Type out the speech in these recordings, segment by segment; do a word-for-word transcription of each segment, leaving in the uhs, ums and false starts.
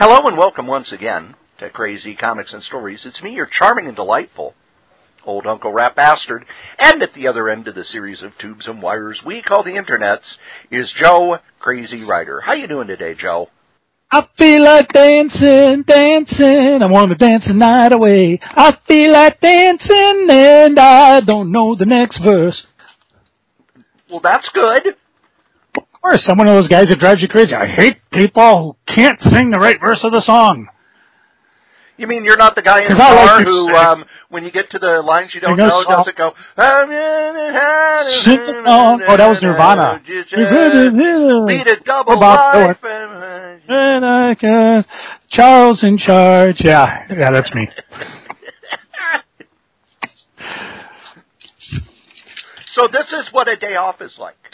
Hello and welcome once again to Crazy Comics and Stories. It's me, your charming and delightful old Uncle Rat Bastard, and at the other end of the series of tubes and wires we call the internets is Joe Crazy Writer. How you doing today, Joe? I feel like dancing, dancing, I want to dance the night away. I feel like dancing and I don't know the next verse. Well, that's good. Of course, I'm one of those guys that drives you crazy. I hate people who can't sing the right verse of the song. You mean you're not the guy in the I car like who, um, when you get to the lines you don't know, does it go... Sing along. Oh, that was Nirvana. Beat a double life. And I guess Charles in charge. Yeah, yeah, that's me. So this is what a day off is like.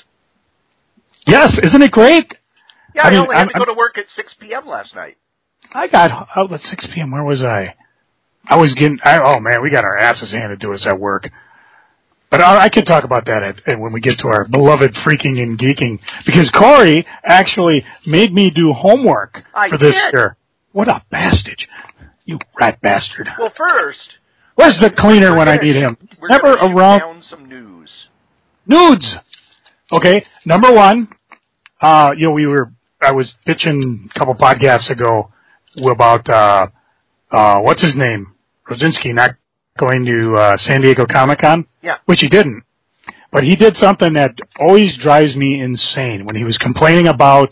Yes, isn't it great? Yeah, I, I mean, only had I'm, to go to work at six p.m. last night. I got out at six p.m. Where was I? I was getting, I, oh man, we got our asses handed to us at work. But I, I could talk about that at, at, when we get to our beloved freaking and geeking. Because Corey actually made me do homework I for this did. year. What a bastard. You rat bastard. Well, first... Where's the cleaner when gonna, I need him? He's we're never gonna around. Down some news. Nudes! Okay, number one, uh, you know, we were, I was bitching a couple podcasts ago about, uh, uh, what's his name? Rosinski not going to, uh, San Diego Comic-Con? Yeah. Which he didn't. But he did something that always drives me insane when he was complaining about,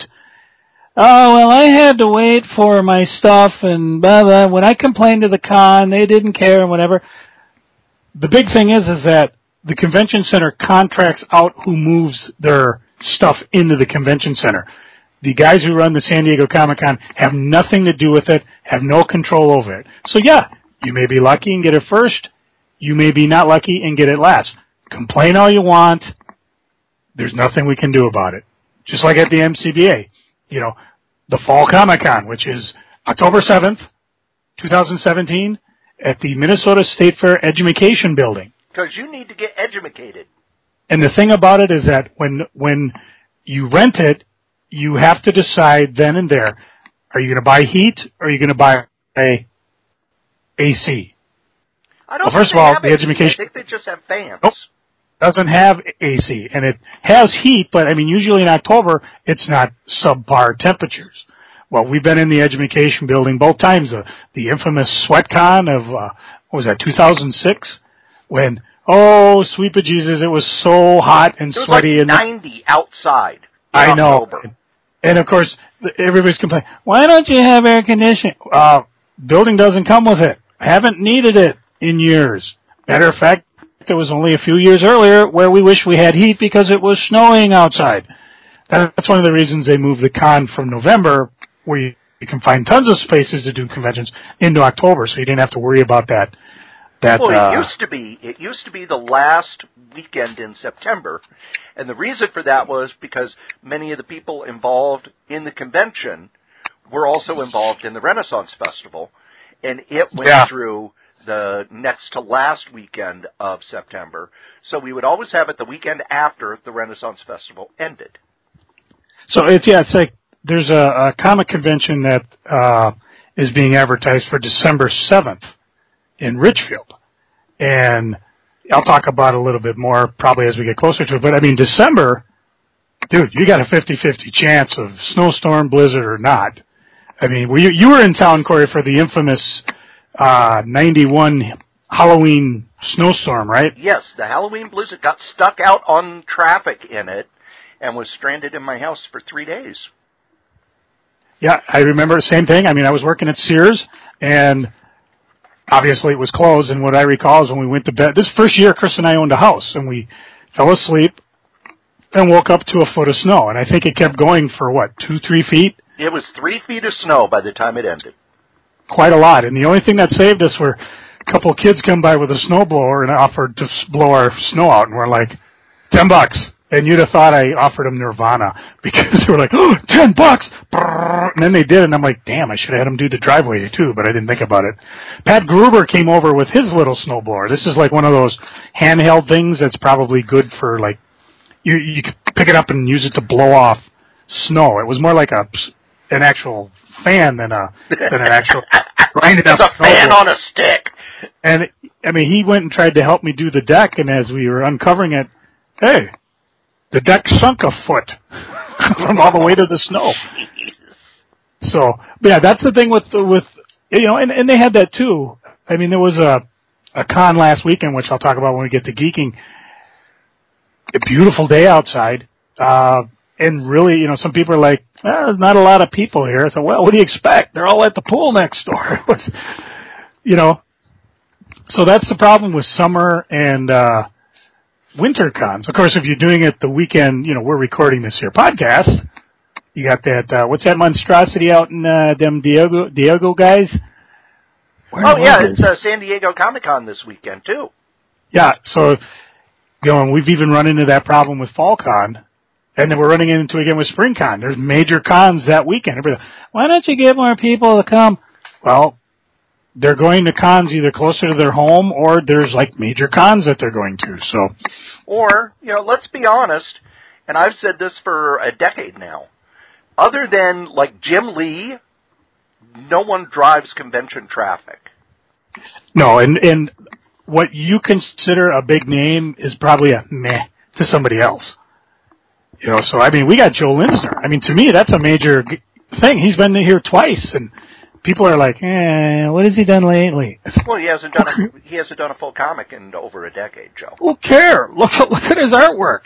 oh, well, I had to wait for my stuff and blah, blah. When I complained to the con, they didn't care and whatever. The big thing is, is that the convention center contracts out who moves their stuff into the convention center. The guys who run the San Diego Comic-Con have nothing to do with it, have no control over it. So yeah, you may be lucky and get it first. You may be not lucky and get it last. Complain all you want. There's nothing we can do about it. Just like at the M C B A. You know, the Fall Comic-Con, which is October seventh, twenty seventeen, at the Minnesota State Fair Education Building. Because you need to get educated. And the thing about it is that when when you rent it, you have to decide then and there, are you going to buy heat or are you going to buy a A C? I don't well, first think of all, have the A C. education I think they just have fans. Nope. Doesn't have A C, and it has heat, but I mean, usually in October, it's not subpar temperatures. Well, we've been in the education building both times, uh, the infamous SweatCon of, uh, what was that, two thousand six, when, oh, sweet bejesus, it was so hot and it was sweaty. Like and ninety outside in I know. October. And, of course, everybody's complaining, why don't you have air conditioning? Uh, building doesn't come with it. Haven't needed it in years. Matter of fact, there was only a few years earlier where we wish we had heat because it was snowing outside. That's one of the reasons they moved the con from November, where you, you can find tons of spaces to do conventions, into October, so you didn't have to worry about that. That well, it uh, used to be. It used to be the last weekend in September, and the reason for that was because many of the people involved in the convention were also involved in the Renaissance Festival, and it went yeah. through the next to last weekend of September. So we would always have it the weekend after the Renaissance Festival ended. So it's, yeah, it's like there's a, a comic convention that uh, is being advertised for December seventh in Richfield. And I'll talk about it a little bit more probably as we get closer to it. But I mean, December, dude, you got a fifty-fifty chance of snowstorm, blizzard, or not. I mean, you, you were in town, Corey, for the infamous Uh, ninety-one Halloween snowstorm, right? Yes, the Halloween blizzard got stuck out on traffic in it and was stranded in my house for three days. Yeah, I remember the same thing. I mean, I was working at Sears, and obviously it was closed, and what I recall is when we went to bed, this first year Chris and I owned a house, and we fell asleep and woke up to a foot of snow, and I think it kept going for, what, two, three feet? It was three feet of snow by the time it ended. Quite a lot. And the only thing that saved us were a couple of kids come by with a snowblower and offered to blow our snow out. And we're like, ten bucks. And you'd have thought I offered them Nirvana because they were like, oh, ten bucks. And then they did. And I'm like, damn, I should have had them do the driveway too, but I didn't think about it. Pat Gruber came over with his little snowblower. This is like one of those handheld things that's probably good for like, you, you could pick it up and use it to blow off snow. It was more like a an actual fan than a than an actual grinding it's up a fan snowboard. on a stick. And I mean, he went and tried to help me do the deck, and as we were uncovering it, hey, the deck sunk a foot from all the weight of the snow. So, but yeah, that's the thing with with you know, and, and they had that too. I mean, there was a a con last weekend, which I'll talk about when we get to geeking. A beautiful day outside, uh, and really, you know, some people are like, well, "There's not a lot of people here." I said, "Well, what do you expect? They're all at the pool next door." You know, so that's the problem with summer and uh, winter cons. Of course, if you're doing it the weekend, you know, we're recording this here podcast. You got that, uh, what's that monstrosity out in uh, them Diego, Diego guys? Where Oh, yeah, it's uh, San Diego Comic-Con this weekend, too. Yeah, so, you know, and we've even run into that problem with Fall Con, and then we're running into it again with Spring Con. There's major cons that weekend. Everybody, why don't you get more people to come? Well, they're going to cons either closer to their home or there's, like, major cons that they're going to, so. Or, you know, let's be honest, and I've said this for a decade now, other than, like, Jim Lee, no one drives convention traffic. No, and, and what you consider a big name is probably a meh to somebody else. You know, so, I mean, we got Joe Linsner. I mean, to me, that's a major thing. He's been here twice, and people are like, eh, what has he done lately? Well, he hasn't done a, he hasn't done a full comic in over a decade, Joe. Who cares? Look, look at his artwork.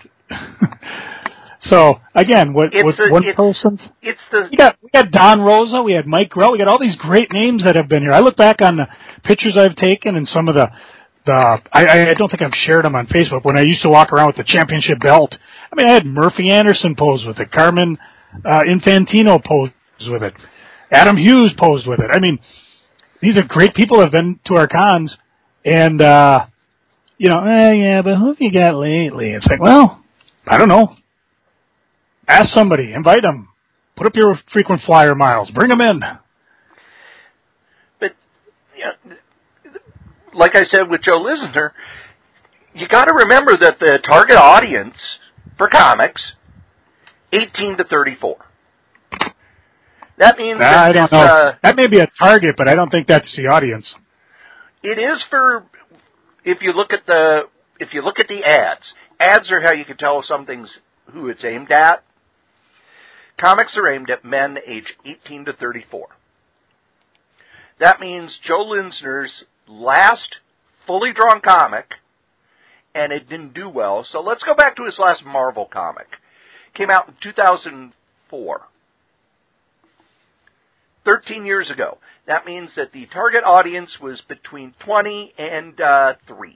So again, what, what a, one it's, person's? It's the we got we got Don Rosa, we had Mike Grell, we got all these great names that have been here. I look back on the pictures I've taken and some of the the I, I don't think I've shared them on Facebook. When I used to walk around with the championship belt, I mean, I had Murphy Anderson pose with it, Carmen uh, Infantino pose with it, Adam Hughes posed with it. I mean, these are great people that have been to our cons, and uh, you know, eh, yeah, but who have you got lately? It's like, well, I don't know. Ask somebody, invite them, put up your frequent flyer miles, bring them in. But, you know, like I said with Joe Linsner, you got to remember that the target audience for comics, eighteen to thirty-four. That means nah, that I don't this, know. Uh, that may be a target, but I don't think that's the audience. It is for if you look at the if you look at the ads. Ads are how you can tell if something's who it's aimed at. Comics are aimed at men age eighteen to thirty-four. That means Joe Linsner's last fully drawn comic, and it didn't do well. So let's go back to his last Marvel comic. Came out in two thousand four. thirteen years ago. That means that the target audience was between twenty and uh, three.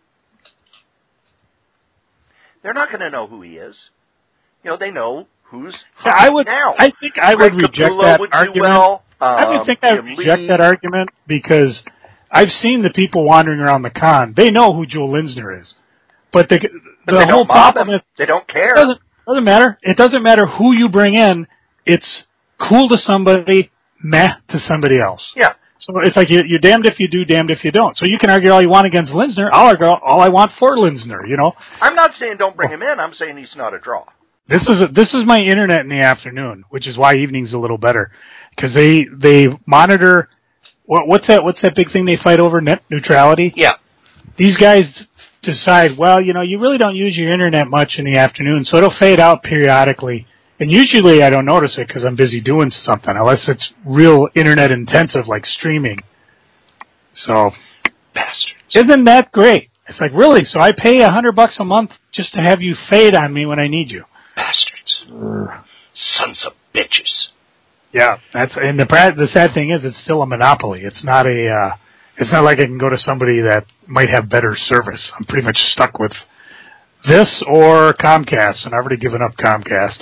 They're not going to know who he is. You know, they know who's so I would, now. I think I Greg would reject Capullo that would argument. Do well. Um, I would think I would Jim reject Lee. that argument because I've seen the people wandering around the con. They know who Joe Linsner is. But the, but the they whole don't mob problem him. is... They don't care. It doesn't, doesn't matter. It doesn't matter who you bring in. It's cool to somebody, meh to somebody else. Yeah. So it's like you, you're damned if you do, damned if you don't. So you can argue all you want against Linsner. I'll argue all I want for Linsner, you know. I'm not saying don't bring him in. I'm saying he's not a draw. This is a, this is my internet in the afternoon, which is why evening's a little better because they they monitor what, what's that what's that big thing they fight over, net neutrality. Yeah. These guys decide, well, you know, you really don't use your internet much in the afternoon, so it'll fade out periodically. And usually I don't notice it because I'm busy doing something, unless it's real internet intensive like streaming. So, bastards. Isn't that great? It's like, really? So I pay a hundred bucks a month just to have you fade on me when I need you. Bastards. Uh, Sons of bitches. Yeah, that's and the the sad thing is it's still a monopoly. It's not a uh, it's not like I can go to somebody that might have better service. I'm pretty much stuck with this or Comcast, and I've already given up Comcast.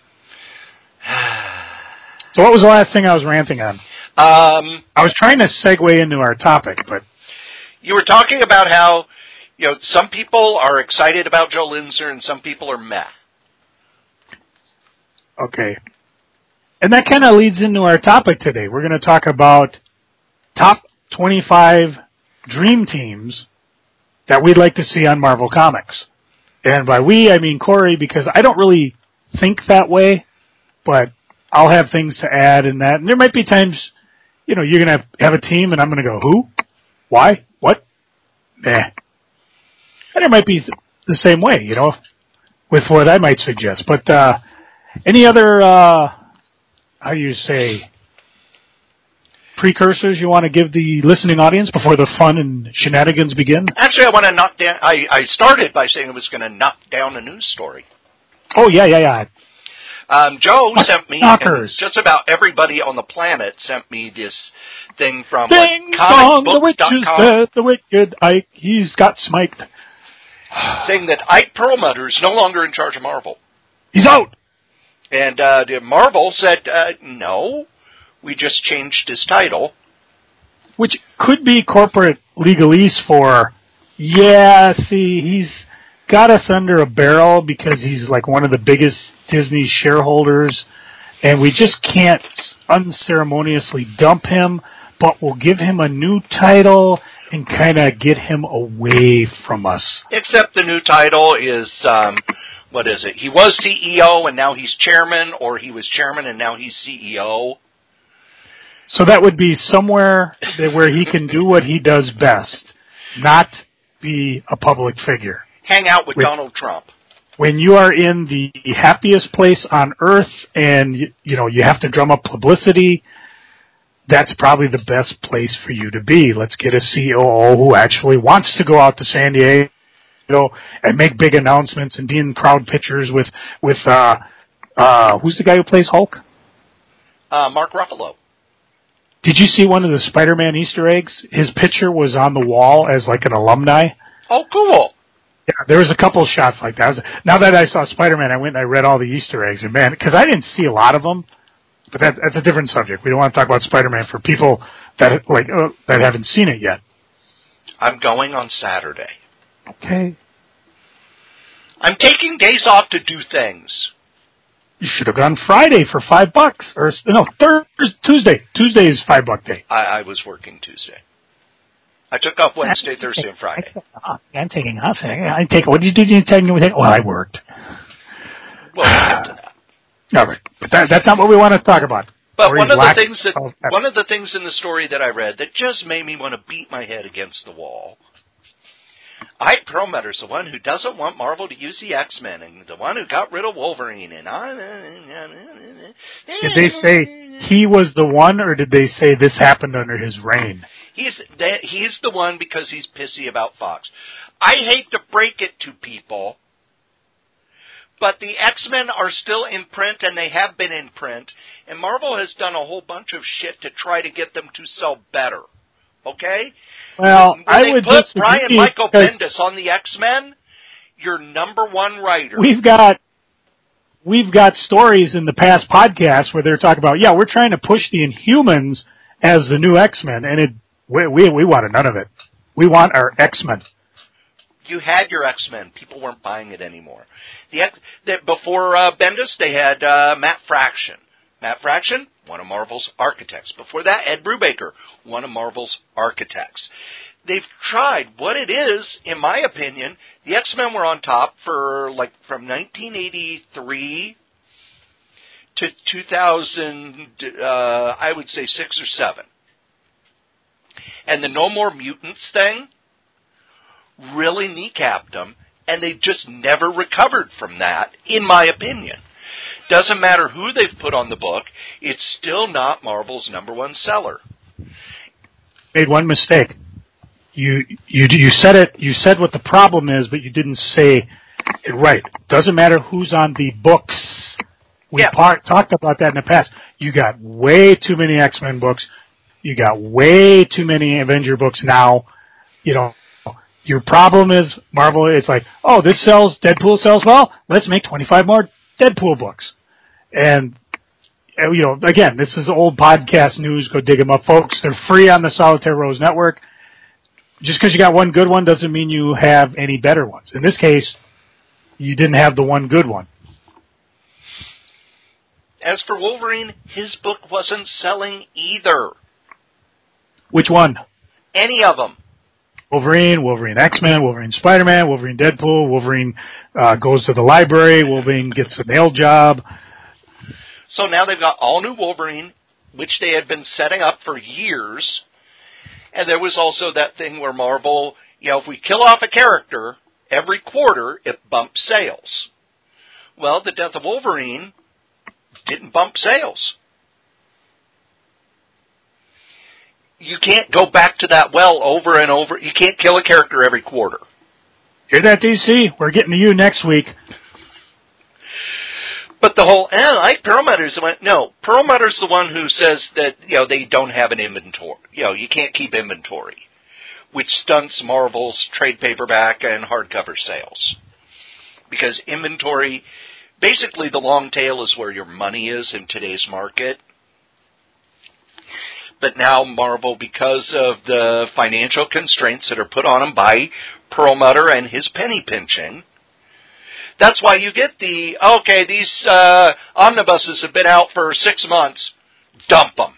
So what was the last thing I was ranting on? Um, I was trying to segue into our topic, but you were talking about how you know some people are excited about Joe Linsner and some people are meh. Okay. And that kind of leads into our topic today. We're going to talk about top twenty-five dream teams that we'd like to see on Marvel Comics. And by we, I mean Corey, because I don't really think that way, but I'll have things to add in that. And there might be times, you know, you're going to have, have a team and I'm going to go, who? Why? What? Nah. And there might be the same way, you know, with what I might suggest. But uh, any other, uh, how do you say, precursors you want to give the listening audience before the fun and shenanigans begin? Actually, I want to knock down, I, I started by saying I was going to knock down a news story. Oh, yeah, yeah, yeah. Um, Joe sent me, Knockers. and just about everybody on the planet sent me this thing from Ding like, dong, comic the book witch dot is com, dead, the wicked Ike, he's got smiked. saying that Ike Perlmutter is no longer in charge of Marvel. He's out! And uh, Marvel said, uh, no, we just changed his title. Which could be corporate legalese for, yeah, see, he's got us under a barrel because he's like one of the biggest Disney shareholders, and we just can't unceremoniously dump him, but we'll give him a new title and kind of get him away from us. Except the new title is, um, what is it? He was C E O and now he's chairman, or he was chairman and now he's C E O. So that would be somewhere that where he can do what he does best, not be a public figure. Hang out with When, Donald Trump. When you are in the happiest place on earth and, you, you know, you have to drum up publicity, that's probably the best place for you to be. Let's get a C O O who actually wants to go out to San Diego and make big announcements and be in crowd pictures with, with uh, uh, who's the guy who plays Hulk? Uh, Mark Ruffalo. Did you see one of the Spider-Man Easter eggs? His picture was on the wall as like an alumni. Oh, cool. Yeah, there was a couple shots like that. I was, now that I saw Spider-Man, I went and I read all the Easter eggs. And man, because I didn't see a lot of them, but that, that's a different subject. We don't want to talk about Spider-Man for people that like uh, that haven't seen it yet. I'm going on Saturday. Okay. I'm taking days off to do things. You should have gone Friday for five bucks, or no, Thursday, Tuesday. Tuesday is five buck day. I, I was working Tuesday. I took off Wednesday, Thursday, and Friday. I'm taking off. I take. What did you do? You take? Well, I worked. Well, we'll get to that. All right, but that, that's not what we want to talk about. But one of the things that of, one of the things in the story that I read that just made me want to beat my head against the wall. Ike Perlmutter's the one who doesn't want Marvel to use the X-Men, and the one who got rid of Wolverine. And I, did they say he was the one, or did they say this happened under his reign? He's the, he's the one because he's pissy about Fox. I hate to break it to people, but the X-Men are still in print, and they have been in print, and Marvel has done a whole bunch of shit to try to get them to sell better. Okay? Well, when, when I they would put disagree Brian Michael Bendis on the X-Men, your number one writer. We've got we've got stories in the past podcasts where they're talking about, yeah, we're trying to push the Inhumans as the new X-Men, and it we we, we wanted none of it. We want our X-Men. You had your X-Men. People weren't buying it anymore. The, X, the Before uh, Bendis, they had uh, Matt Fraction. Matt Fraction, one of Marvel's architects. Before that, Ed Brubaker, one of Marvel's architects. They've tried. What it is, in my opinion, the X-Men were on top for, like, from nineteen eighty-three to two thousand, uh, I would say six or seven. And the No More Mutants thing really kneecapped them, and they just never recovered from that, in my opinion. Doesn't matter who they've put on the book, it's still not Marvel's number one seller. Made one mistake. You you you said it. You said what the problem is, but you didn't say it right. Doesn't matter who's on the books. We yeah. par- talked about that in the past. You got way too many X-Men books. You got way too many Avenger books now. You know, your problem is Marvel. It's like, oh, this sells. Deadpool sells well. Let's make twenty-five more Deadpool books. And, you know, again, this is old podcast news. Go dig them up, folks. They're free on the Solitaire Rose Network. Just because you got one good one doesn't mean you have any better ones. In this case, you didn't have the one good one. As for Wolverine, his book wasn't selling either. Which one? Any of them. Wolverine, Wolverine X-Men, Wolverine Spider-Man, Wolverine Deadpool, Wolverine uh, goes to the library, Wolverine gets a nail job. So now they've got all new Wolverine, which they had been setting up for years. And there was also that thing where Marvel, you know, if we kill off a character every quarter, it bumps sales. Well, the death of Wolverine didn't bump sales. You can't go back to that well over and over. You can't kill a character every quarter. Hear that, D C? We're getting to you next week. But the whole, and like Perlmutter's the one, no, Perlmutter's the one who says that, you know, they don't have an inventory. You know, you can't keep inventory, which stunts Marvel's trade paperback and hardcover sales. Because inventory, basically the long tail is where your money is in today's market. But now Marvel, because of the financial constraints that are put on them by Perlmutter and his penny pinching, that's why you get the, okay, these uh, omnibuses have been out for six months, dump them.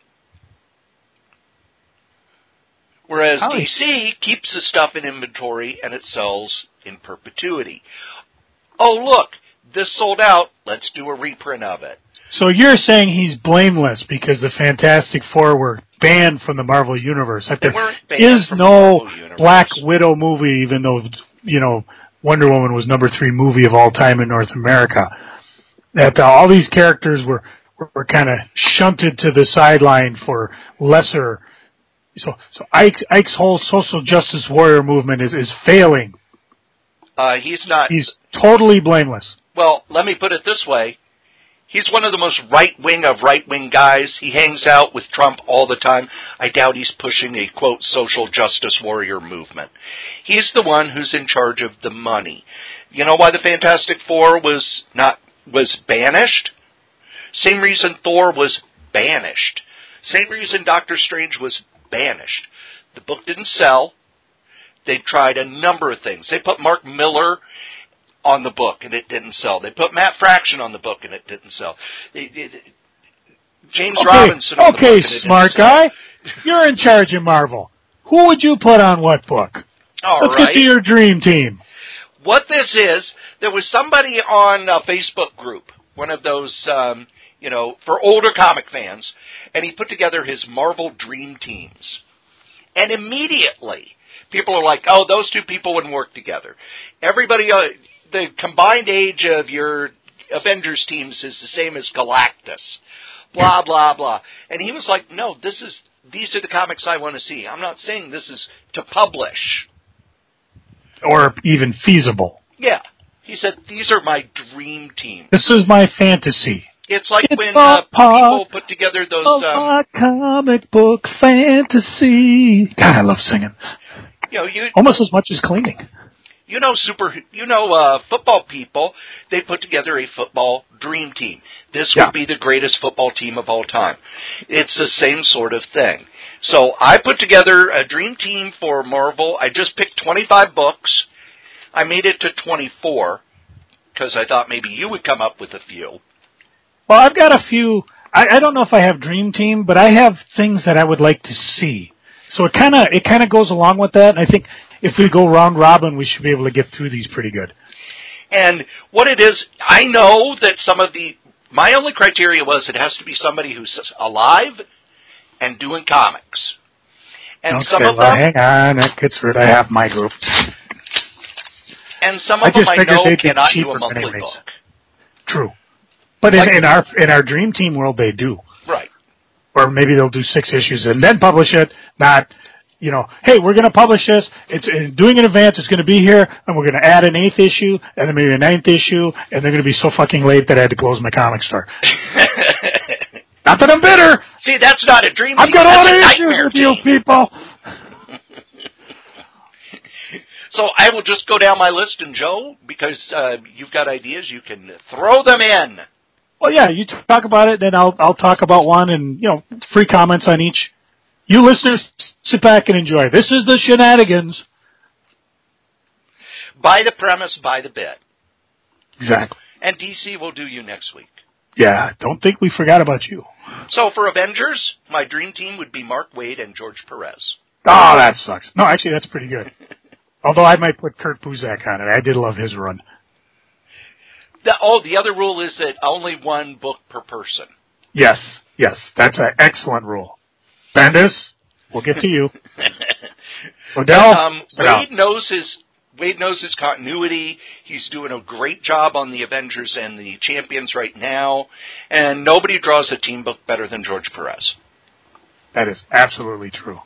Whereas How D C keeps the stuff in inventory and it sells in perpetuity. Oh, look, this sold out, let's do a reprint of it. So you're saying he's blameless because the Fantastic Four were banned from the Marvel Universe. That They there weren't banned is from no the Marvel Universe. Black Widow movie, even though, you know, Wonder Woman was number three movie of all time in North America. That uh, all these characters were, were, were kind of shunted to the sideline for lesser. So, so Ike's, Ike's whole social justice warrior movement is, is failing. Uh, he's not. He's totally blameless. Well, let me put it this way. He's one of the most right-wing of right-wing guys. He hangs out with Trump all the time. I doubt he's pushing a, quote, social justice warrior movement. He's the one who's in charge of the money. You know why the Fantastic Four was not was banished? Same reason Thor was banished. Same reason Doctor Strange was banished. The book didn't sell. They tried a number of things. They put Mark Miller on the book, and it didn't sell. They put Matt Fraction on the book, and it didn't sell. They, they, James okay, Robinson on okay, the book, and it smart didn't sell. guy. You're in charge of Marvel. Who would you put on what book? All Let's right. get to your dream team. What this is, there was somebody on a Facebook group, one of those, um, you know, for older comic fans, and he put together his Marvel Dream Teams. And immediately, people are like, oh, those two people wouldn't work together. Everybody... Uh, the combined age of your Avengers teams is the same as Galactus. Blah, blah, blah. And he was like, no, this is, these are the comics I want to see. I'm not saying this is to publish. Or even feasible. Yeah. He said, these are my dream team. This is my fantasy. It's like it's when uh, people put together those... Of um, my comic book fantasy. God, I love singing. You know, you... Almost as much as cleaning. You know, super. You know, uh, football people. They put together a football dream team. This yeah. would be the greatest football team of all time. It's the same sort of thing. So I put together a dream team for Marvel. I just picked twenty-five books. I made it to twenty-four because I thought maybe you would come up with a few. Well, I've got a few. I, I don't know if I have dream team, but I have things that I would like to see. So it kind of it kind of goes along with that. And I think if we go round robin, we should be able to get through these pretty good. And what it is, I know that some of the, my only criteria was it has to be somebody who's alive and doing comics. And okay, some of well, them... hang on, that gets rid of half my group. And some I of them just I know they'd be cannot do cheaper a monthly anyways. book. True. But like, in, in our in our dream team world, they do. Right. Or maybe they'll do six issues and then publish it, not... You know, hey, we're going to publish this. It's uh, doing in advance. It's going to be here, and we're going to add an eighth issue, and then maybe a ninth issue, and they're going to be so fucking late that I had to close my comic store. Not that I'm bitter. See, that's not a dream. I've got all the issues with you people. So I will just go down my list, and Joe, because uh, you've got ideas, you can throw them in. Well, yeah, you talk about it, then I'll I'll talk about one, and you know, free comments on each. You listeners, sit back and enjoy. This is the shenanigans. Buy the premise, buy the bit. Exactly. And D C will do you next week. Yeah, don't think we forgot about you. So for Avengers, my dream team would be Mark Waid and George Perez. Oh, that sucks. No, actually, that's pretty good. Although I might put Kurt Busiek on it. I did love his run. The, oh, the other rule is that only one book per person. Yes, yes, that's an excellent rule. Bendis, we'll get to you. Odell, um, Wade knows his Wade knows his continuity. He's doing a great job on the Avengers and the Champions right now, and nobody draws a team book better than George Perez. That is absolutely true.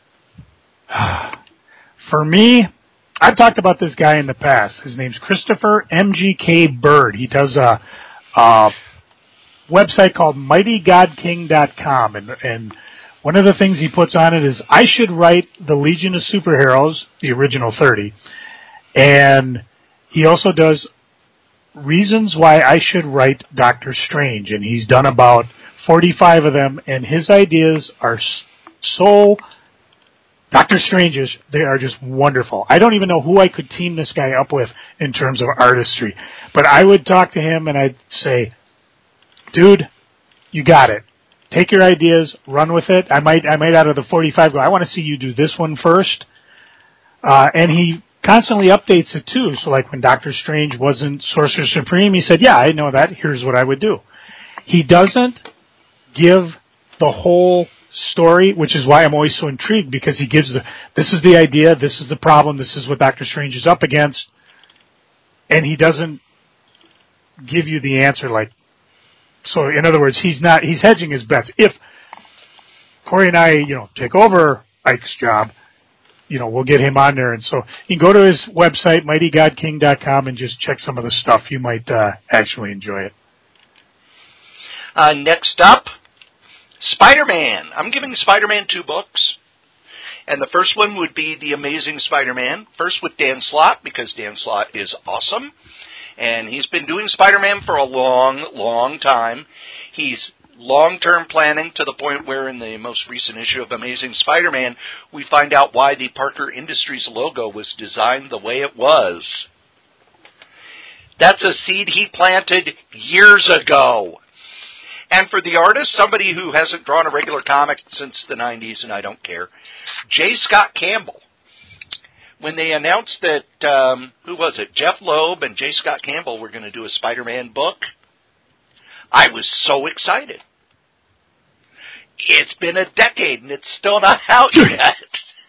For me, I've talked about this guy in the past. His name's Christopher M G K Bird. He does a, a website called mighty god king dot com, and, and one of the things he puts on it is, I should write the Legion of Superheroes, the original thirty, and he also does reasons why I should write Doctor Strange, and he's done about forty-five of them, and his ideas are so Doctor Strange's, they are just wonderful. I don't even know who I could team this guy up with in terms of artistry, but I would talk to him and I'd say, dude, you got it. Take your ideas, run with it. I might, I might out of the forty-five go, I want to see you do this one first. Uh, and he constantly updates it too. So like when Doctor Strange wasn't Sorcerer Supreme, he said, yeah, I know that. Here's what I would do. He doesn't give the whole story, which is why I'm always so intrigued, because he gives the, this is the idea, this is the problem, this is what Doctor Strange is up against, and he doesn't give you the answer like, so in other words, he's not, he's hedging his bets. If Corey and I, you know, take over Ike's job, you know, we'll get him on there. And so you can go to his website, mighty god king dot com, and just check some of the stuff. You might uh, actually enjoy it. Uh, next up, Spider-Man. I'm giving Spider-Man two books. And the first one would be The Amazing Spider-Man. First with Dan Slott, because Dan Slott is awesome. And he's been doing Spider-Man for a long, long time. He's long-term planning to the point where in the most recent issue of Amazing Spider-Man, we find out why the Parker Industries logo was designed the way it was. That's a seed he planted years ago. And for the artist, somebody who hasn't drawn a regular comic since the nineties, and I don't care, J. Scott Campbell. When they announced that, um, who was it, Jeff Loeb and J. Scott Campbell were going to do a Spider-Man book, I was so excited. It's been a decade and it's still not out yet.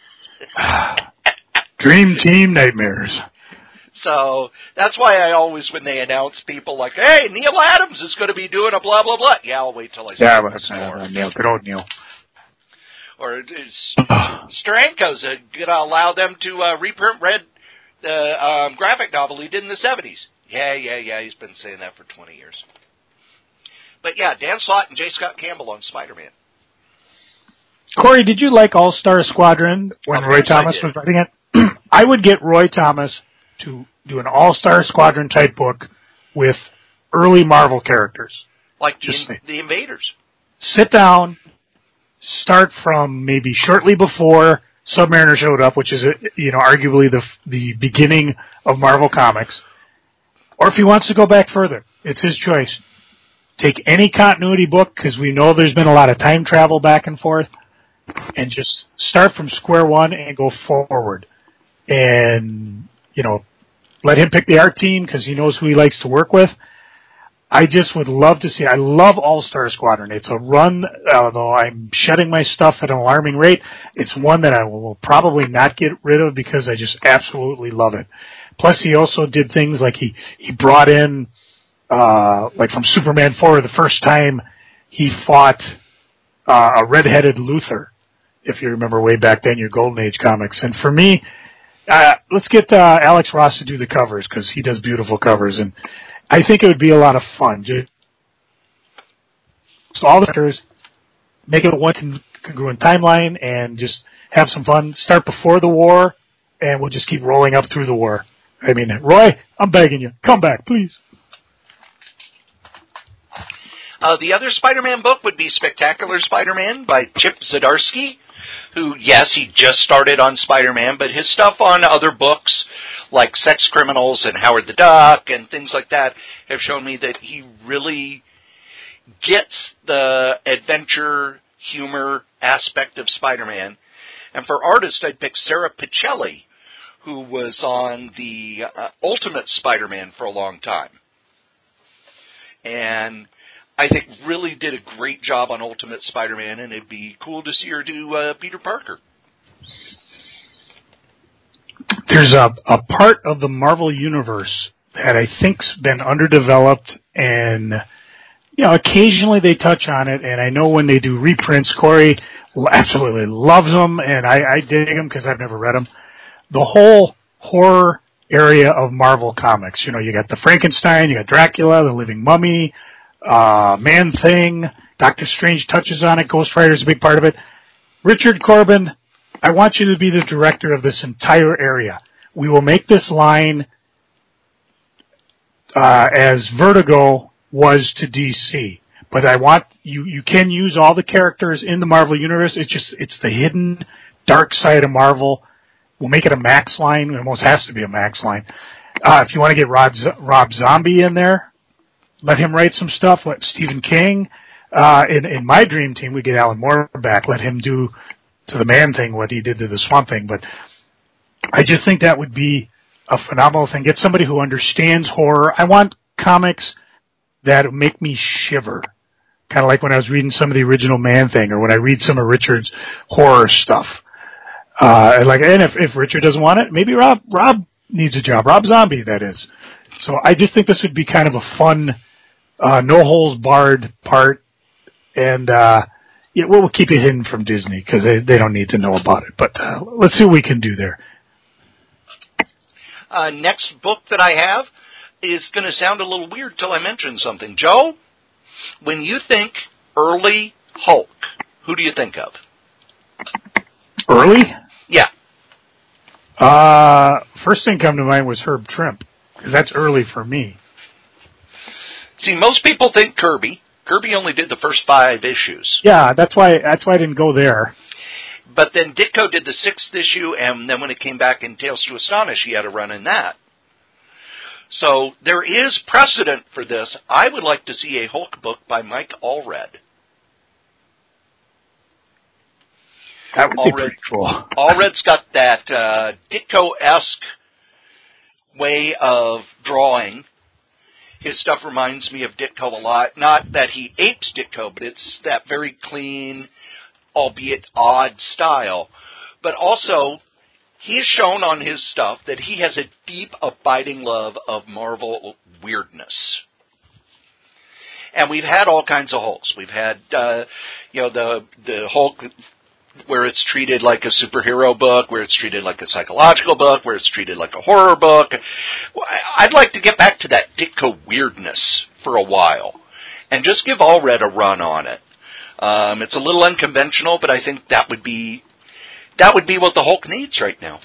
Dream Team nightmares. So that's why I always, when they announce people like, hey, Neil Adams is going to be doing a blah, blah, blah, yeah, I'll wait till I see yeah, it in the store. Uh, Neil, good old Neil. Or is Steranko's uh, going to allow them to uh, reprint Red, the uh, um, graphic novel he did in the seventies. Yeah, yeah, yeah, he's been saying that for twenty years. But yeah, Dan Slott and J. Scott Campbell on Spider-Man. Corey, did you like All-Star Squadron when Roy Thomas was writing it? I would get Roy Thomas to do an All-Star Squadron type book with early Marvel characters. Like the, in, the Invaders. Sit down, start from maybe shortly before Submariner showed up, which is, you know, arguably the the beginning of Marvel Comics. Or if he wants to go back further, it's his choice. Take any continuity book, because we know there's been a lot of time travel back and forth, and just start from square one and go forward. And, you know, let him pick the art team because he knows who he likes to work with. I just would love to see, I love All-Star Squadron. It's a run, although I'm shedding my stuff at an alarming rate, it's one that I will probably not get rid of because I just absolutely love it. Plus he also did things like he, he brought in, uh, like from Superman four, the first time he fought uh, a red-headed Luthor, if you remember way back then, your Golden Age comics. And for me, uh, let's get uh, Alex Ross to do the covers because he does beautiful covers, and I think it would be a lot of fun. Just so all the characters, make it a one congruent timeline, and just have some fun. Start before the war, and we'll just keep rolling up through the war. I mean, Roy, I'm begging you, come back, please. Uh, the other Spider-Man book would be Spectacular Spider-Man by Chip Zdarsky, who, yes, he just started on Spider-Man, but his stuff on other books, like Sex Criminals and Howard the Duck and things like that, have shown me that he really gets the adventure, humor aspect of Spider-Man. And for artists, I'd pick Sarah Pichelli, who was on the uh, Ultimate Spider-Man for a long time. and I think really did a great job on Ultimate Spider-Man, and it'd be cool to see her do uh, Peter Parker. There's a, a part of the Marvel Universe that I think's been underdeveloped, and you know, occasionally they touch on it, and I know when they do reprints, Corey absolutely loves them, and I, I dig them because I've never read them. The whole horror area of Marvel Comics. You know, you got the Frankenstein, you got Dracula, the Living Mummy, uh, Man-Thing, Doctor Strange touches on it, Ghost Rider's a big part of it. Richard Corbin, I want you to be the director of this entire area. We will make this line uh, as Vertigo was to D C. But I want you, you can use all the characters in the Marvel Universe. It's just, it's the hidden dark side of Marvel. We'll make it a Max line. It almost has to be a Max line. Uh, if you want to get Rob, Rob Zombie in there, let him write some stuff. Let Stephen King. Uh, in, in my dream team, we get Alan Moore back. Let him do to the Man-Thing what he did to the Swamp Thing. But I just think that would be a phenomenal thing. Get somebody who understands horror. I want comics that make me shiver. Kind of like when I was reading some of the original Man-Thing, or when I read some of Richard's horror stuff. Uh, like, and if, if Richard doesn't want it, maybe Rob, Rob needs a job. Rob Zombie, that is. So I just think this would be kind of a fun, uh, no holes barred part. And, uh, yeah, we'll keep it hidden from Disney because they, they don't need to know about it. But, uh, let's see what we can do there. Uh, next book that I have is going to sound a little weird till I mention something. Joe, when you think early Hulk, who do you think of? Early? Yeah. Uh, first thing come to mind was Herb Trimp, because that's early for me. See, most people think Kirby. Kirby only did the first five issues. Yeah, that's why that's why I didn't go there. But then Ditko did the sixth issue, and then when it came back in Tales to Astonish, he had a run in that. So there is precedent for this. I would like to see a Hulk book by Mike Allred. That would Allred, be pretty cool. Allred's got that uh, Ditko-esque way of drawing. His stuff reminds me of Ditko a lot. Not that he apes Ditko, but it's that very clean, albeit odd style. But also, he has shown on his stuff that he has a deep, abiding love of Marvel weirdness. And we've had all kinds of Hulks. We've had, uh, you know, the the Hulk where it's treated like a superhero book, where it's treated like a psychological book, where it's treated like a horror book. I'd like to get back to that Ditko weirdness for a while and just give Allred a run on it. Um, it's a little unconventional, but I think that would be that would be what the Hulk needs right now.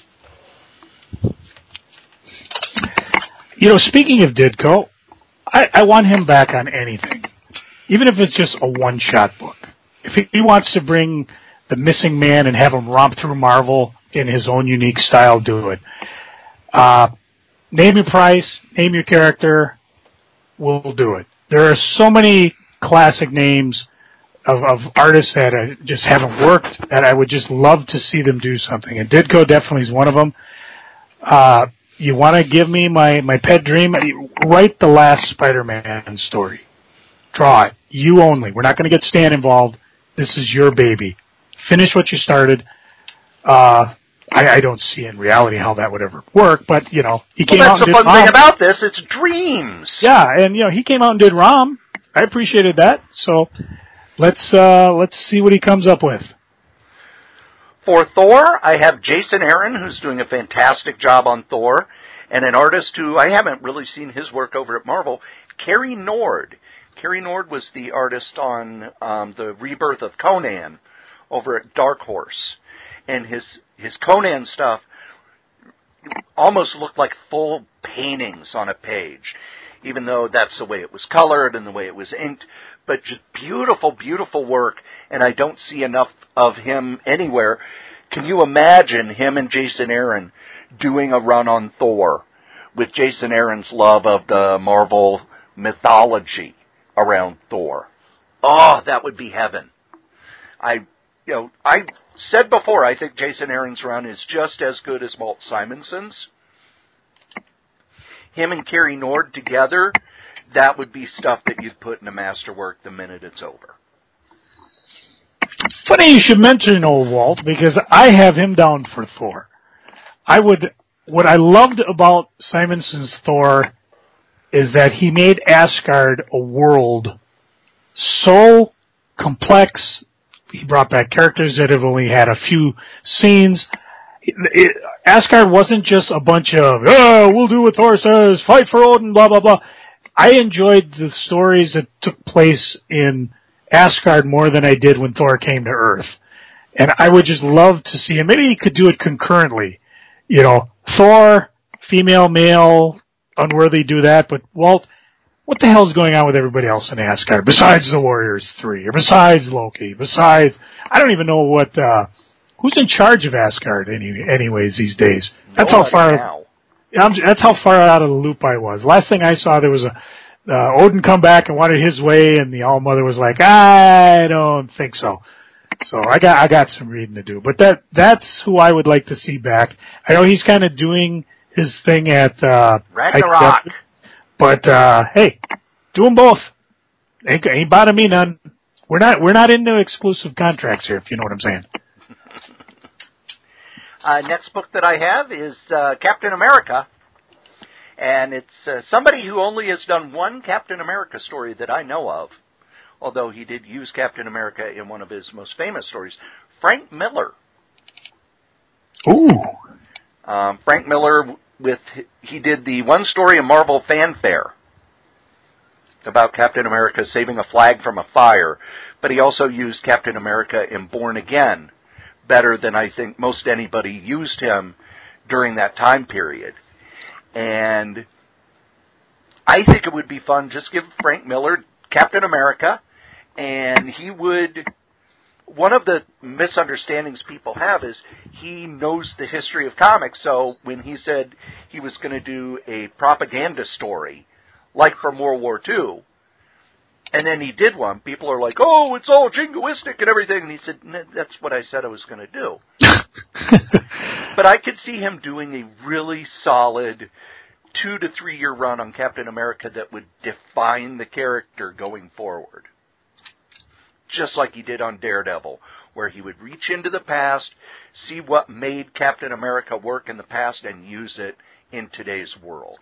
You know, speaking of Ditko, I, I want him back on anything, even if it's just a one-shot book. If he, he wants to bring the Missing Man and have him romp through Marvel in his own unique style, do it. Uh, name your price, name your character, we'll do it. There are so many classic names of, of artists that uh, just haven't worked that I would just love to see them do something. And Ditko definitely is one of them. Uh, you want to give me my, my pet dream? Write the last Spider-Man story. Draw it. You only. We're not going to get Stan involved. This is your baby. Finish what you started. Uh, I, I don't see in reality how that would ever work, but, you know, he came well, out and did that's the fun Rom. thing about this. It's dreams. Yeah, and, you know, he came out and did Rom. I appreciated that. So let's uh, let's see what he comes up with. For Thor, I have Jason Aaron, who's doing a fantastic job on Thor, and an artist who I haven't really seen his work over at Marvel, Kerry Nord. Kerry Nord was the artist on um, the rebirth of Conan over at Dark Horse. And his his Conan stuff almost looked like full paintings on a page, even though that's the way it was colored and the way it was inked. But just beautiful, beautiful work, and I don't see enough of him anywhere. Can you imagine him and Jason Aaron doing a run on Thor with Jason Aaron's love of the Marvel mythology around Thor? Oh, that would be heaven. I, you know, I said before, I think Jason Aaron's run is just as good as Walt Simonson's. him and Carrie Nord together, that would be stuff that you'd put in a masterwork the minute it's over. Funny you should mention old Walt, because I have him down for Thor. I would, what I loved about Simonson's Thor is that he made Asgard a world so complex. He brought back characters that have only had a few scenes. It, it, Asgard wasn't just a bunch of, oh, we'll do what Thor says, fight for Odin, blah, blah, blah. I enjoyed the stories that took place in Asgard more than I did when Thor came to Earth. And I would just love to see him. Maybe he could do it concurrently. You know, Thor, female, male, unworthy, do that. But Walt, what the hell is going on with everybody else in Asgard besides the Warriors three, or besides Loki, besides, I don't even know what, uh, who's in charge of Asgard any, anyways these days? That's Nobody how far, now. I'm, that's how far out of the loop I was. Last thing I saw, there was a, uh, Odin come back and wanted his way, and the All-Mother was like, I don't think so. So I got, I got some reading to do. But that, that's who I would like to see back. I know he's kind of doing his thing at, uh, Ragnarok. But, uh, hey, do them both. Ain't, ain't bothering me none. We're not, we're not into exclusive contracts here, if you know what I'm saying. Uh, next book that I have is uh, Captain America, and it's uh, somebody who only has done one Captain America story that I know of, although he did use Captain America in one of his most famous stories, Frank Miller. Ooh. Um, Frank Miller, with he did the one story in Marvel Fanfare about Captain America saving a flag from a fire, but he also used Captain America in Born Again better than I think most anybody used him during that time period. And I think it would be fun, just give Frank Miller Captain America, and he would, one of the misunderstandings people have is he knows the history of comics, so when he said he was going to do a propaganda story, like from World War Two, and then he did one, people are like, oh, it's all jingoistic and everything. And he said, that's what I said I was going to do. But I could see him doing a really solid two to three year run on Captain America that would define the character going forward. Just like he did on Daredevil, where he would reach into the past, see what made Captain America work in the past, and use it in today's world.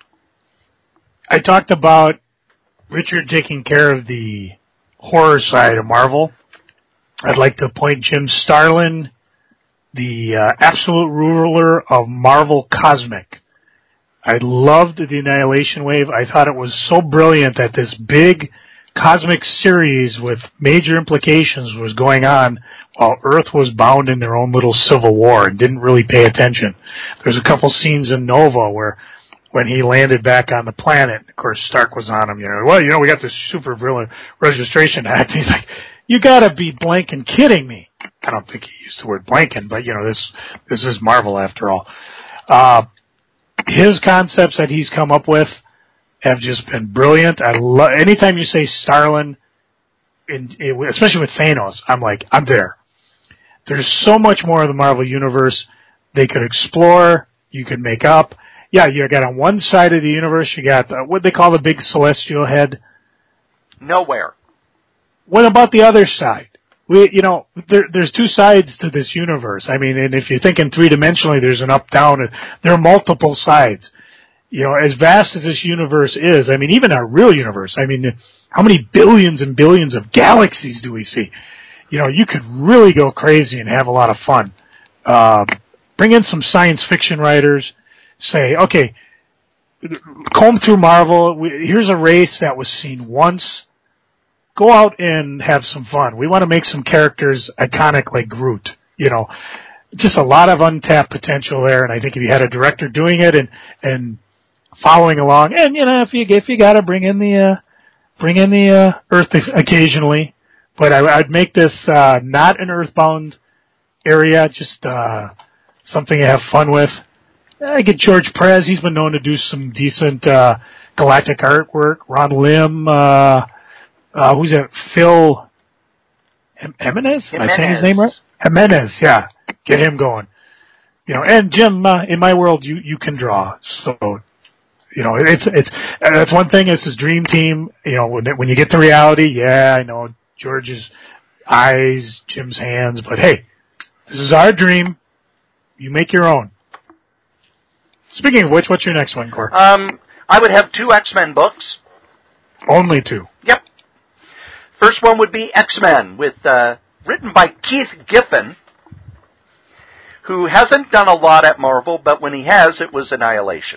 I talked about Richard taking care of the horror side of Marvel. I'd like to appoint Jim Starlin, the uh, absolute ruler of Marvel Cosmic. I loved the Annihilation Wave. I thought it was so brilliant that this big cosmic series with major implications was going on while Earth was bound in their own little civil war and didn't really pay attention. There's a couple scenes in Nova where when he landed back on the planet, of course, Stark was on him, you know, well, you know, we got this super villain registration act. He's like, you gotta be blanking kidding me. I don't think he used the word blanking, but, you know, this, this is Marvel after all. Uh, his concepts that he's come up with have just been brilliant. I love, anytime you say Starlin, in, especially with Thanos, I'm like, I'm there. There's so much more of the Marvel Universe they could explore, you could make up. Yeah, you got on one side of the universe, you got uh, what they call the big celestial head. Nowhere. What about the other side? We, you know, there, there's two sides to this universe. I mean, and if you're thinking three-dimensionally, there's an up-down. There are multiple sides. You know, as vast as this universe is, I mean, even our real universe, I mean, how many billions and billions of galaxies do we see? You know, you could really go crazy and have a lot of fun. Uh, bring in some science fiction writers. Say, okay, comb through Marvel. We, here's a race that was seen once. Go out and have some fun. We want to make some characters iconic like Groot. You know, just a lot of untapped potential there. And I think if you had a director doing it and and following along, and you know, if you if you got to bring in the uh, bring in the uh, Earth occasionally, but I, I'd make this uh, not an Earthbound area, just uh, something to have fun with. I get George Perez. He's been known to do some decent uh, galactic artwork. Ron Lim. Uh, uh, who's that? Phil Jimenez? Am I saying his name right? Jimenez. Yeah, get him going. You know, and Jim. Uh, in my world, you you can draw. So, You know, it's it's uh, that's one thing. It's his dream team. You know, when when you get to reality, yeah, I know George's eyes, Jim's hands, but hey, this is our dream. You make your own. Speaking of which, what's your next one, Cor? Um, I would have two X-Men books. Only two. Yep. First one would be X-Men, with uh, written by Keith Giffen, who hasn't done a lot at Marvel, but when he has, it was Annihilation.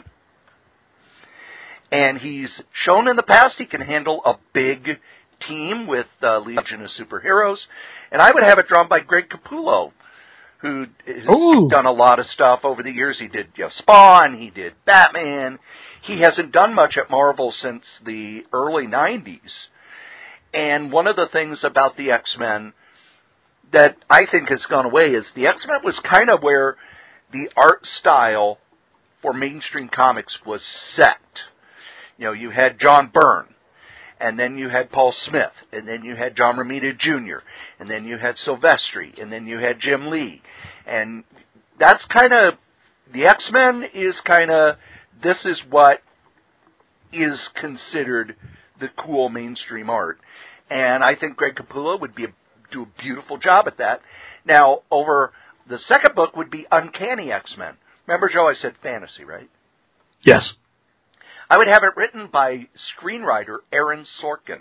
And he's shown in the past he can handle a big team with uh, Legion of Superheroes. And I would have it drawn by Greg Capullo, who has Ooh. done a lot of stuff over the years. He did you know, Spawn, he did Batman. He hasn't done much at Marvel since the early nineties. And one of the things about the X-Men that I think has gone away is the X-Men was kind of where the art style for mainstream comics was set. You know, you had John Byrne, and then you had Paul Smith, and then you had John Romita Junior, and then you had Silvestri, and then you had Jim Lee. And that's kind of, the X-Men is kind of, this is what is considered the cool mainstream art. And I think Greg Capullo would be a, do a beautiful job at that. Now, over the second book would be Uncanny X-Men. Remember, Joe, I said fantasy, right? Yes. I would have it written by screenwriter Aaron Sorkin,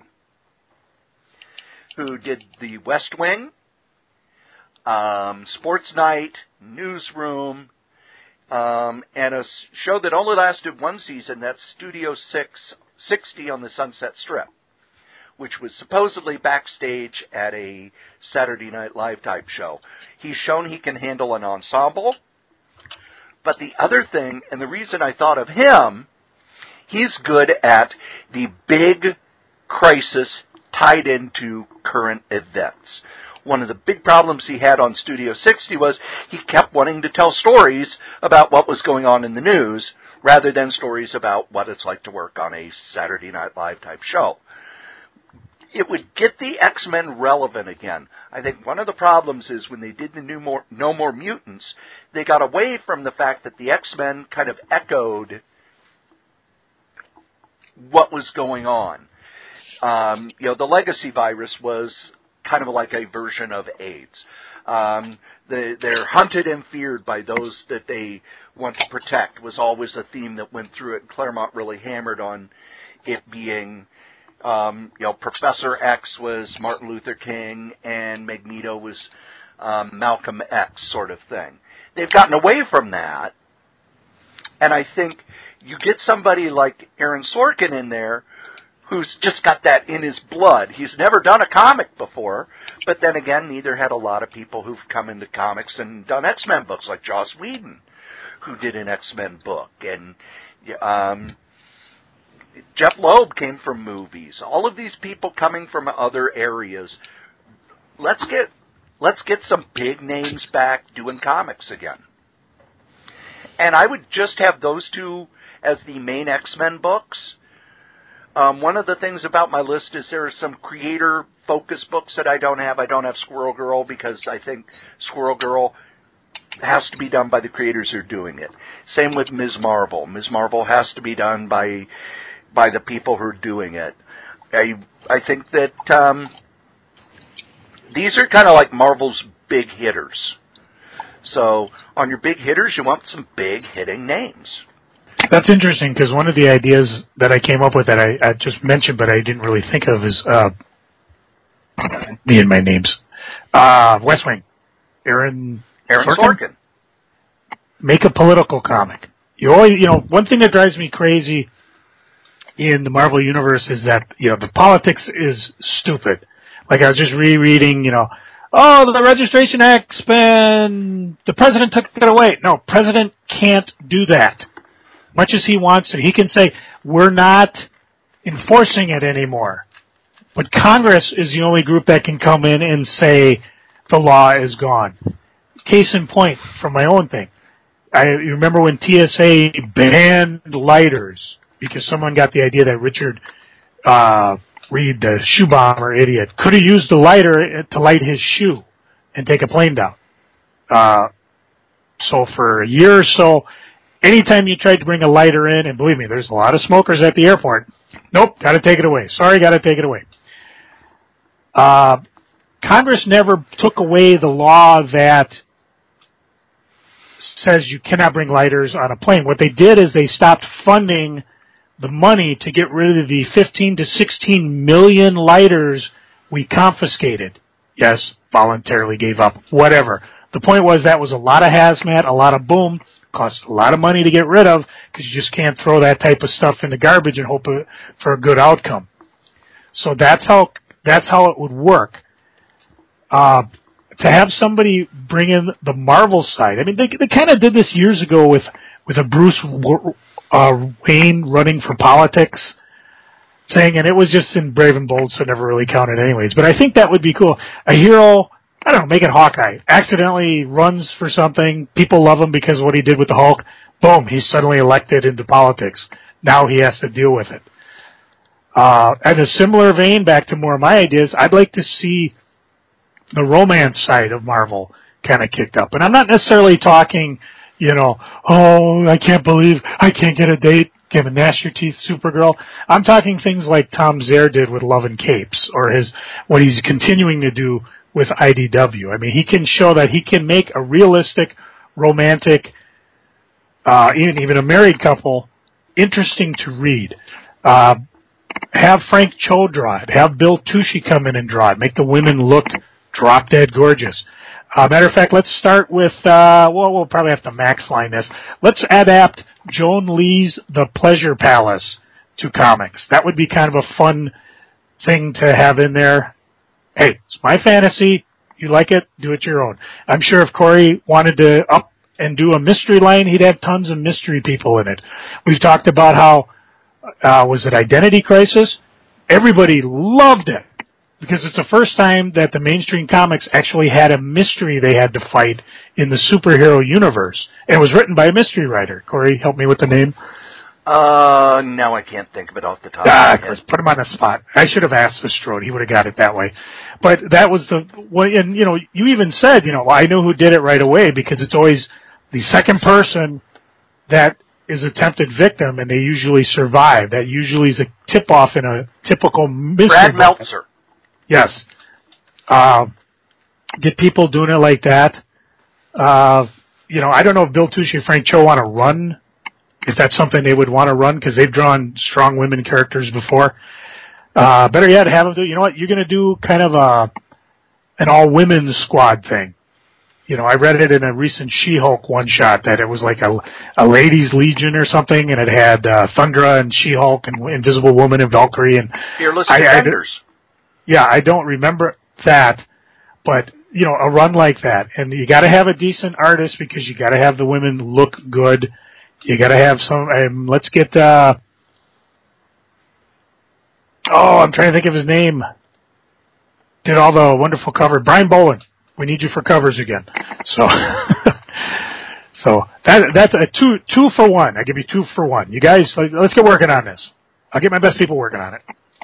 who did The West Wing, um, Sports Night, Newsroom, um, and a show that only lasted one season, that's Studio six sixty on the Sunset Strip, which was supposedly backstage at a Saturday Night Live type show. He's shown he can handle an ensemble, but the other thing, and the reason I thought of him, he's good at the big crisis tied into current events. One of the big problems he had on Studio sixty was he kept wanting to tell stories about what was going on in the news rather than stories about what it's like to work on a Saturday Night Live type show. It would get the X-Men relevant again. I think one of the problems is when they did the new more, No More Mutants, they got away from the fact that the X-Men kind of echoed what was going on. Um, you know, the legacy virus was kind of like a version of AIDS. Um, they, they're hunted and feared by those that they want to protect was always a theme that went through it. Claremont really hammered on it being, um, you know, Professor X was Martin Luther King and Magneto was um, Malcolm X sort of thing. They've gotten away from that, and I think you get somebody like Aaron Sorkin in there who's just got that in his blood. He's never done a comic before, but then again, neither had a lot of people who've come into comics and done X-Men books, like Joss Whedon, who did an X-Men book, and um, Jeff Loeb came from movies. All of these people coming from other areas. Let's get let's get some big names back doing comics again. And I would just have those two as the main X-Men books. Um, one of the things about my list is there are some creator-focused books that I don't have. I don't have Squirrel Girl because I think Squirrel Girl has to be done by the creators who are doing it. Same with Miz Marvel. Miz Marvel has to be done by by the people who are doing it. I I think that um, these are kind of like Marvel's big hitters. So on your big hitters, you want some big hitting names. That's interesting because one of the ideas that I came up with that I, I just mentioned but I didn't really think of is uh, me and my names. Uh, West Wing. Aaron Aaron Sorkin? Sorkin. Make a political comic. You always, you know, one thing that drives me crazy in the Marvel Universe is that, you know, the politics is stupid. Like I was just rereading, you know, oh, the Registration Act, and the president took it away. No, president can't do that. Much as he wants to. He can say, we're not enforcing it anymore. But Congress is the only group that can come in and say the law is gone. Case in point, from my own thing. I you remember when T S A banned lighters because someone got the idea that Richard uh, Reed, the shoe bomber idiot, could have used the lighter to light his shoe and take a plane down. Uh, so for a year or so, anytime you tried to bring a lighter in, and believe me, there's a lot of smokers at the airport. Nope, got to take it away. Sorry, got to take it away. Uh, Congress never took away the law that says you cannot bring lighters on a plane. What they did is they stopped funding the money to get rid of the fifteen to sixteen million lighters we confiscated. Yes, voluntarily gave up, whatever. The point was that was a lot of hazmat, a lot of boom, cost a lot of money to get rid of because you just can't throw that type of stuff in the garbage and hope for a good outcome. So that's how that's how it would work. Uh, to have somebody bring in the Marvel side, I mean, they they kind of did this years ago with with a Bruce uh, Wayne running for politics thing, and it was just in Brave and Bold, so it never really counted anyways. But I think that would be cool. A hero, I don't know, make it Hawkeye, accidentally runs for something, people love him because of what he did with the Hulk, boom, he's suddenly elected into politics. Now he has to deal with it. Uh, in a similar vein, back to more of my ideas, I'd like to see the romance side of Marvel kind of kicked up. And I'm not necessarily talking, you know, oh, I can't believe I can't get a date, give a gnash your teeth Supergirl. I'm talking things like Tom Zare did with Love and Capes, or his what he's continuing to do with I D W. I mean, he can show that he can make a realistic, romantic, uh, even, even a married couple interesting to read. Uh, have Frank Cho draw it. Have Bill Tucci come in and draw it. Make the women look drop dead gorgeous. Uh, matter of fact, let's start with, uh, well, we'll probably have to max line this. Let's adapt Joan Lee's The Pleasure Palace to comics. That would be kind of a fun thing to have in there. Hey, it's my fantasy. You like it? Do it your own. I'm sure if Corey wanted to up and do a mystery line, he'd have tons of mystery people in it. We've talked about how, uh, was it Identity Crisis? Everybody loved it, because it's the first time that the mainstream comics actually had a mystery they had to fight in the superhero universe. And it was written by a mystery writer. Corey, help me with the name. Uh, no, I can't think of it off the top Ah, of my head. put him on the spot. I should have asked the Strode. He would have got it that way. But that was the way, and you know, you even said, you know, well, I know who did it right away, because it's always the second person that is a tempted victim, and they usually survive. That usually is a tip-off in a typical mystery. Brad Meltzer. Yes. Uh, get people doing it like that. Uh, you know, I don't know if Bill Tucci and Frank Cho want to run, if that's something they would want to run, because they've drawn strong women characters before. Uh, better yet, have them do, you know what, you're going to do kind of a, an all-women's squad thing. You know, I read it in a recent She-Hulk one-shot that it was like a, a ladies' legion or something, and it had uh, Thundra and She-Hulk and Invisible Woman and Valkyrie. And Fearless I, Defenders. I, yeah, I don't remember that, but, you know, a run like that. And you got to have a decent artist, because you got to have the women look good. You got to have some, um, let's get, uh, oh, I'm trying to think of his name. Did all the wonderful cover. Brian Boland. We need you for covers again. So, so that that's a two two for one. I give you two for one. You guys, let's get working on this. I'll get my best people working on it.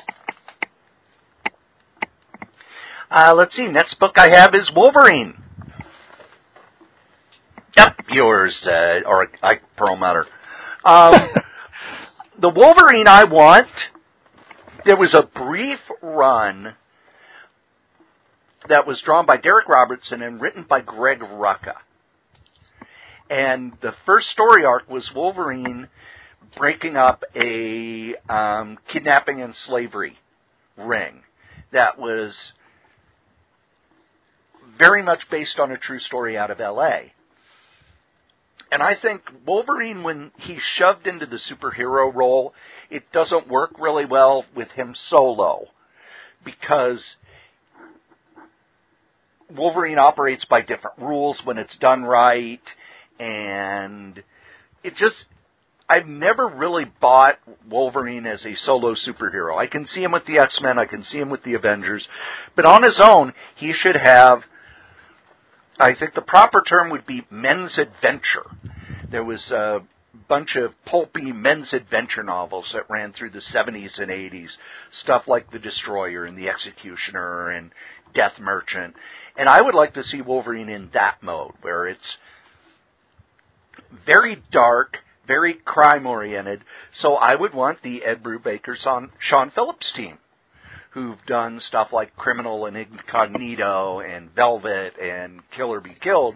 Uh, let's see. Next book I have is Wolverine. Yep, yours, uh, or Ike Perlmutter. Um, the Wolverine I want. There was a brief run that was drawn by Derek Robertson and written by Greg Rucka. And the first story arc was Wolverine breaking up a um, kidnapping and slavery ring that was very much based on a true story out of L A. And I think Wolverine, when he's shoved into the superhero role, it doesn't work really well with him solo, because Wolverine operates by different rules when it's done right, and it just, I've never really bought Wolverine as a solo superhero. I can see him with the X-Men, I can see him with the Avengers, but on his own, he should have, I think the proper term would be men's adventure. There was a bunch of pulpy men's adventure novels that ran through the seventies and eighties, stuff like The Destroyer and The Executioner and Death Merchant. And I would like to see Wolverine in that mode, where it's very dark, very crime-oriented. So I would want the Ed Brubaker, Sean Phillips team, who've done stuff like Criminal and Incognito and Velvet and Kill or Be Killed.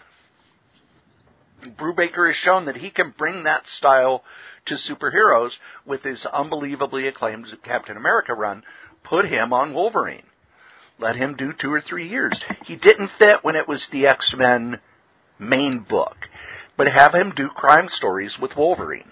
Brubaker has shown that he can bring that style to superheroes with his unbelievably acclaimed Captain America run. Put him on Wolverine. Let him do two or three years. He didn't fit when it was the X-Men main book, but have him do crime stories with Wolverine.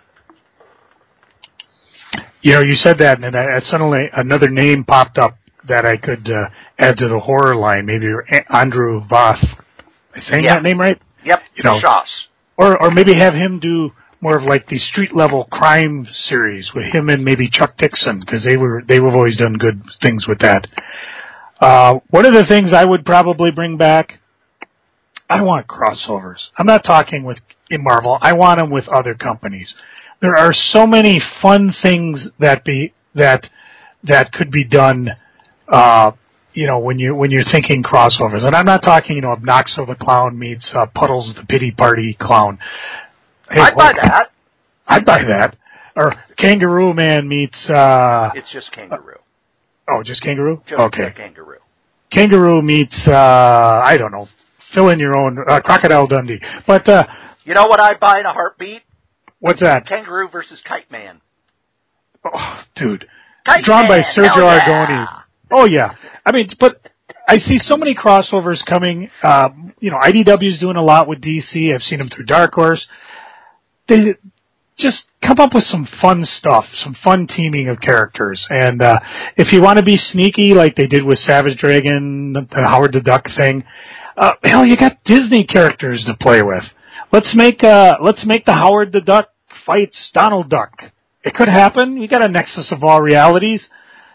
You know, you said that, and I, suddenly another name popped up that I could uh, add to the horror line. Maybe Andrew Voss. Am I saying yeah. that name right? Yep, you know, Voss. Or, or maybe have him do more of like the street-level crime series with him and maybe Chuck Dixon, because they were they have always done good things with that. Uh, one of the things I would probably bring back, I want crossovers. I'm not talking with in Marvel. I want them with other companies. There are so many fun things that be that that could be done. Uh, you know, when you when you're thinking crossovers, and I'm not talking, you know, Obnoxo the Clown meets uh, Puddles the Pity Party Clown. Hey, I'd buy that. I'd buy that. Or Kangaroo Man meets. Uh, it's just Kangaroo. Uh, oh, just Kangaroo. Just okay. Kangaroo. Kangaroo meets. Uh, I don't know. Fill in your own. Uh, Crocodile Dundee. But uh, you know what I'd buy in a heartbeat? What's that? Kangaroo versus Kite Man. Oh, dude. Kite Drawn Man, by Sergio yeah. Argoni. Oh, yeah. I mean, but I see so many crossovers coming. Uh, you know, I D W's doing a lot with D C. I've seen them through Dark Horse. They just come up with some fun stuff, some fun teaming of characters. And uh, if you want to be sneaky like they did with Savage Dragon, the Howard the Duck thing, uh, hell, you got Disney characters to play with. Let's make uh, let's make the Howard the Duck fights Donald Duck. It could happen. We got a nexus of all realities.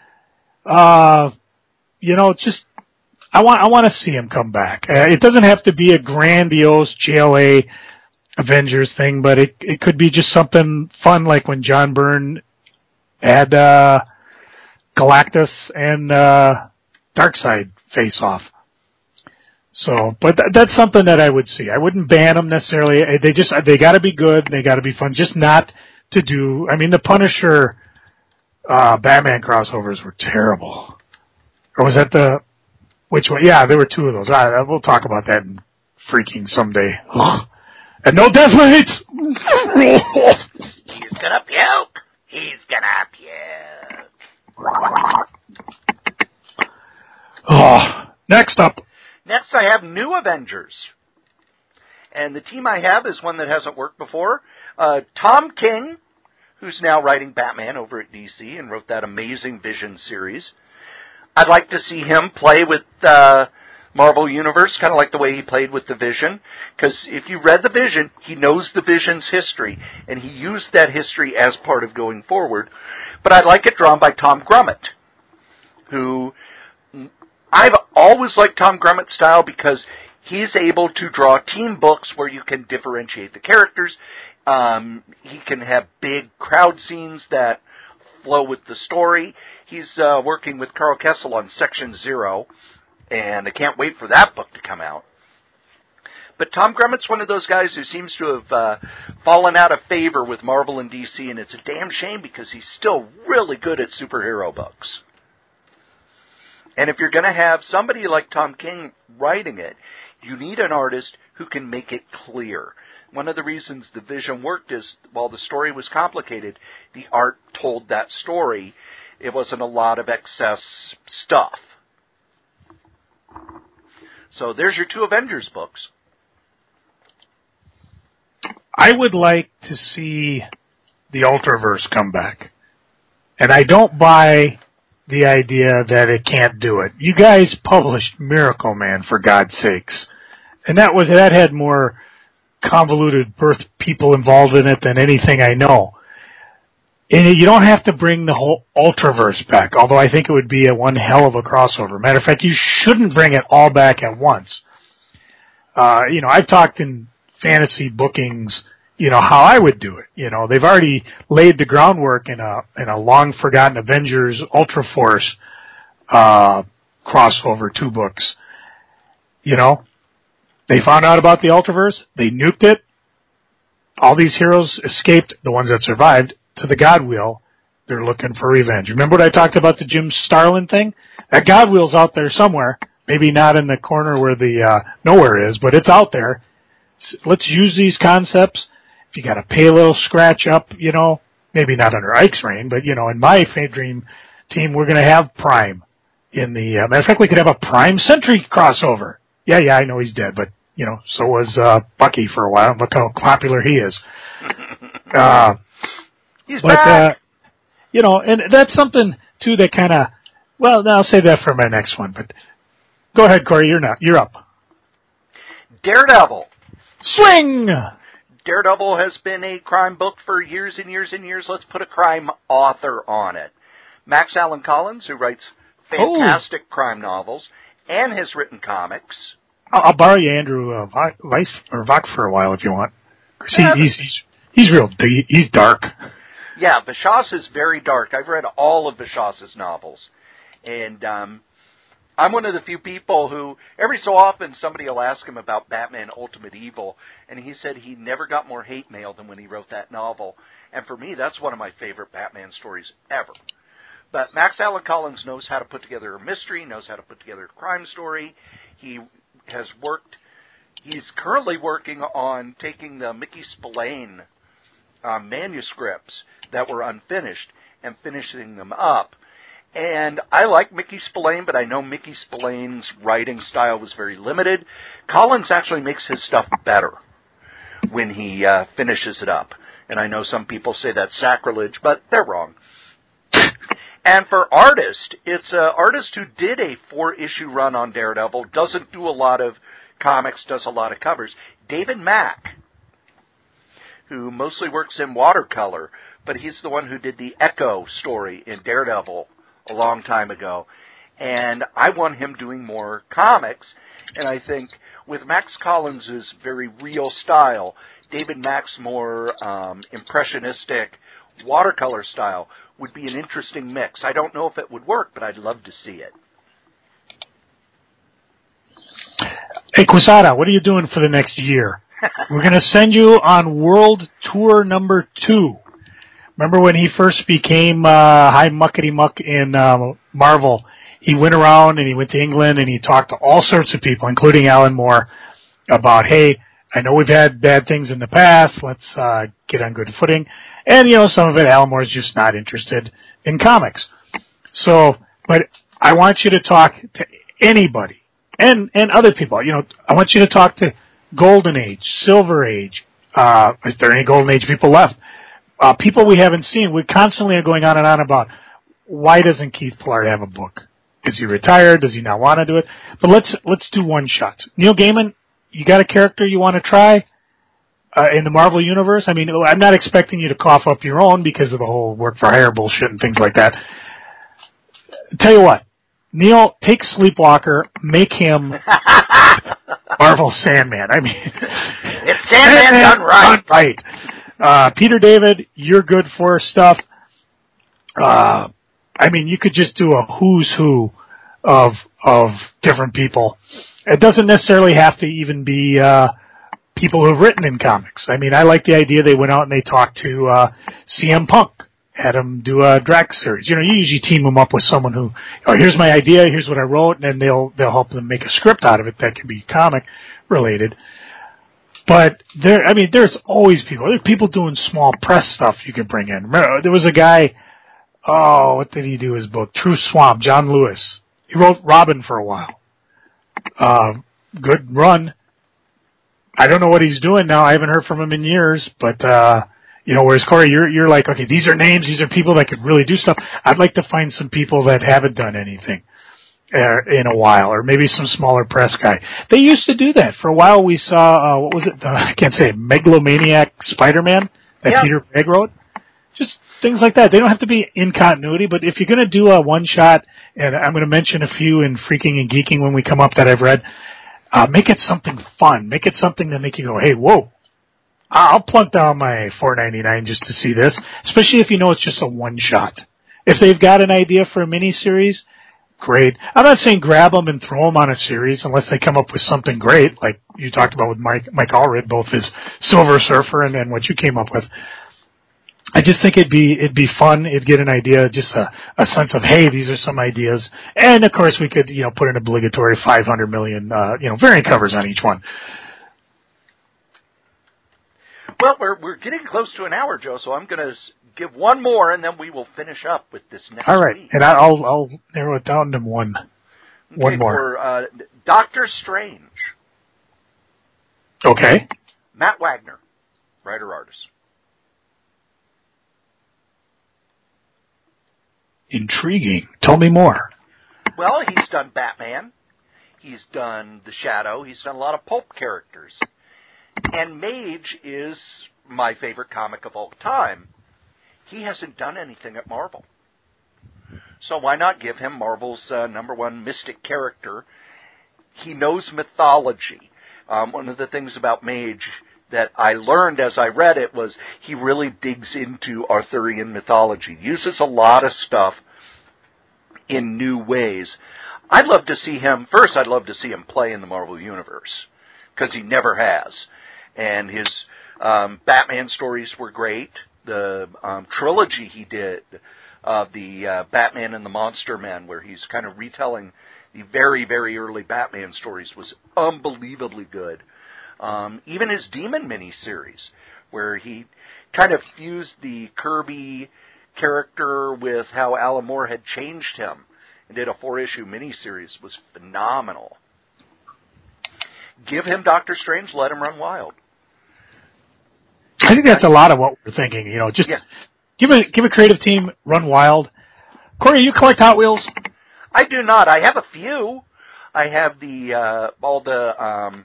Uh, you know, just I want I want to see him come back. Uh, it doesn't have to be a grandiose J L A Avengers thing, but it it could be just something fun, like when John Byrne had uh, Galactus and uh, Darkseid face off. So, but th- that's something that I would see. I wouldn't ban them necessarily. They just they got to be good. They got to be fun. Just not to do. I mean, the Punisher, uh, Batman crossovers were terrible. Or was that the which one? Yeah, there were two of those. All right, we'll talk about that in freaking someday. Ugh. And no death rates. He's gonna puke. He's gonna puke. Oh, next up. Next, I have New Avengers. And the team I have is one that hasn't worked before. Uh, Tom King, who's now writing Batman over at D C and wrote that amazing Vision series. I'd like to see him play with uh, Marvel Universe, kind of like the way he played with the Vision. Because if you read the Vision, he knows the Vision's history, and he used that history as part of going forward. But I'd like it drawn by Tom Grummett, who I've always liked Tom Grummett's style because he's able to draw team books where you can differentiate the characters. Um, he can have big crowd scenes that flow with the story. He's uh, working with Carl Kessel on Section Zero, and I can't wait for that book to come out. But Tom Grummett's one of those guys who seems to have uh, fallen out of favor with Marvel and D C, and it's a damn shame because he's still really good at superhero books. And if you're going to have somebody like Tom King writing it, you need an artist who can make it clear. One of the reasons the Vision worked is, while the story was complicated, the art told that story. It wasn't a lot of excess stuff. So there's your two Avengers books. I would like to see the Ultraverse come back. And I don't buy the idea that it can't do it. You guys published Miracle Man, for God's sakes. And that was that had more convoluted birth people involved in it than anything I know. And you don't have to bring the whole Ultraverse back, although I think it would be a one hell of a crossover. Matter of fact, you shouldn't bring it all back at once. Uh, you know, I've talked in fantasy bookings, you know, how I would do it. You know, they've already laid the groundwork in a in a long-forgotten Avengers Ultra Force uh, crossover, two books. You know, they found out about the Ultraverse, they nuked it, all these heroes escaped, the ones that survived, to the God Wheel. They're looking for revenge. Remember what I talked about the Jim Starlin thing? That God Wheel's out there somewhere. Maybe not in the corner where the uh, nowhere is, but it's out there. Let's use these concepts. If you got to pay a little scratch up, you know, maybe not under Ike's reign, but, you know, in my Dream team, we're going to have Prime in the, uh, matter of fact, we could have a Prime Sentry crossover. Yeah, yeah, I know he's dead, but, you know, so was uh, Bucky for a while. Look how popular he is. Uh, he's but, back. Uh, you know, and that's something, too, that kind of, well, no, I'll save that for my next one, but go ahead, Corey, you're not, you're up. Daredevil. Swing! Daredevil has been a crime book for years and years and years. Let's put a crime author on it. Max Allan Collins, who writes fantastic oh. crime novels and has written comics. I'll, I'll borrow you Andrew uh, Weiss or Vach for a while if you want. Cause he, yeah, he's, he's he's real. He's dark. Yeah, Vachas is very dark. I've read all of Vachas's novels, and um, I'm one of the few people who, every so often, somebody will ask him about Batman Ultimate Evil, and he said he never got more hate mail than when he wrote that novel. And for me, that's one of my favorite Batman stories ever. But Max Allan Collins knows how to put together a mystery, knows how to put together a crime story. He has worked, he's currently working on taking the Mickey Spillane uh, manuscripts that were unfinished and finishing them up. And I like Mickey Spillane, but I know Mickey Spillane's writing style was very limited. Collins actually makes his stuff better when he uh, finishes it up. And I know some people say that's sacrilege, but they're wrong. And for artist, it's an artist who did a four-issue run on Daredevil, doesn't do a lot of comics, does a lot of covers. David Mack, who mostly works in watercolor, but he's the one who did the Echo story in Daredevil a long time ago. And I want him doing more comics, and I think with Max Collins' very real style, David Mack's more um, impressionistic watercolor style would be an interesting mix. I don't know if it would work, but I'd love to see it. Hey, Quesada, what are you doing for the next year? We're going to send you on World Tour number two. Remember when he first became uh, High Muckety Muck in uh, Marvel? He went around and he went to England and he talked to all sorts of people, including Alan Moore, about, hey, I know we've had bad things in the past. Let's uh, get on good footing. And, you know, some of it, Alan Moore's just not interested in comics. So, but I want you to talk to anybody and, and other people. You know, I want you to talk to Golden Age, Silver Age. Uh, is there any Golden Age people left? Uh, people we haven't seen. We constantly are going on and on about why doesn't Keith Pollard have a book? Is he retired? Does he not want to do it? But let's let's do one shots. Neil Gaiman, you got a character you want to try uh, in the Marvel Universe? I mean, I'm not expecting you to cough up your own because of the whole work for hire bullshit and things like that. Tell you what, Neil, take Sleepwalker, make him Marvel Sandman. I mean, it's Sandman, Sandman done right. Done right. Uh, Peter David, you're good for stuff. Uh, I mean, you could just do a who's who of of different people. It doesn't necessarily have to even be uh, people who've written in comics. I mean, I like the idea they went out and they talked to uh, C M Punk, had him do a Drax series. You know, you usually team them up with someone who, oh, here's my idea, here's what I wrote, and then they'll they'll help them make a script out of it that can be comic related. But there, I mean, there's always people. There's people doing small press stuff you could bring in. Remember, there was a guy. Oh, what did he do? His book, True Swamp. John Lewis. He wrote Robin for a while. Uh, good run. I don't know what he's doing now. I haven't heard from him in years. But uh, you know, whereas Corey, you're you're like, okay, these are names. These are people that could really do stuff. I'd like to find some people that haven't done anything in a while, or maybe some smaller press guy. They used to do that. For a while we saw, uh, what was it? Uh, I can't say, Megalomaniac Spider-Man that yeah. Peter Pegg wrote. Just things like that. They don't have to be in continuity, but if you're going to do a one-shot, and I'm going to mention a few in Freaking and Geeking when we come up that I've read, uh, make it something fun. Make it something that make you go, hey, whoa, I'll plunk down my four ninety-nine just to see this, especially if you know it's just a one-shot. If they've got an idea for a miniseries, great. I'm not saying grab them and throw them on a series unless they come up with something great, like you talked about with Mike Mike Allred, both his Silver Surfer and, and what you came up with. I just think it'd be it'd be fun. It'd get an idea, just a, a sense of, hey, these are some ideas, and of course we could you know put an obligatory five hundred million uh, you know variant covers on each one. Well, we're we're getting close to an hour, Joe. So I'm going to give one more, and then we will finish up with this next All right, week. and I'll I'll narrow it down to one. Okay, one more. For uh, Doctor Strange. Okay. Matt Wagner, writer artist. Intriguing. Tell me more. Well, he's done Batman. He's done The Shadow. He's done a lot of pulp characters. And Mage is my favorite comic of all time. He hasn't done anything at Marvel. So why not give him Marvel's uh, number one mystic character? He knows mythology. Um, one of the things about Mage that I learned as I read it was he really digs into Arthurian mythology, uses a lot of stuff in new ways. I'd love to see him, first I'd love to see him play in the Marvel Universe, because he never has. And his um, Batman stories were great. The um, trilogy he did of uh, the uh, Batman and the Monster Men, where he's kind of retelling the very, very early Batman stories, was unbelievably good. Um, even his Demon miniseries, where he kind of fused the Kirby character with how Alan Moore had changed him and did a four-issue miniseries, was phenomenal. Give him Doctor Strange, let him run wild. I think that's a lot of what we're thinking. You know, just yeah. give a give a creative team, run wild. Corey, you collect Hot Wheels? I do not. I have a few. I have the uh, all the um,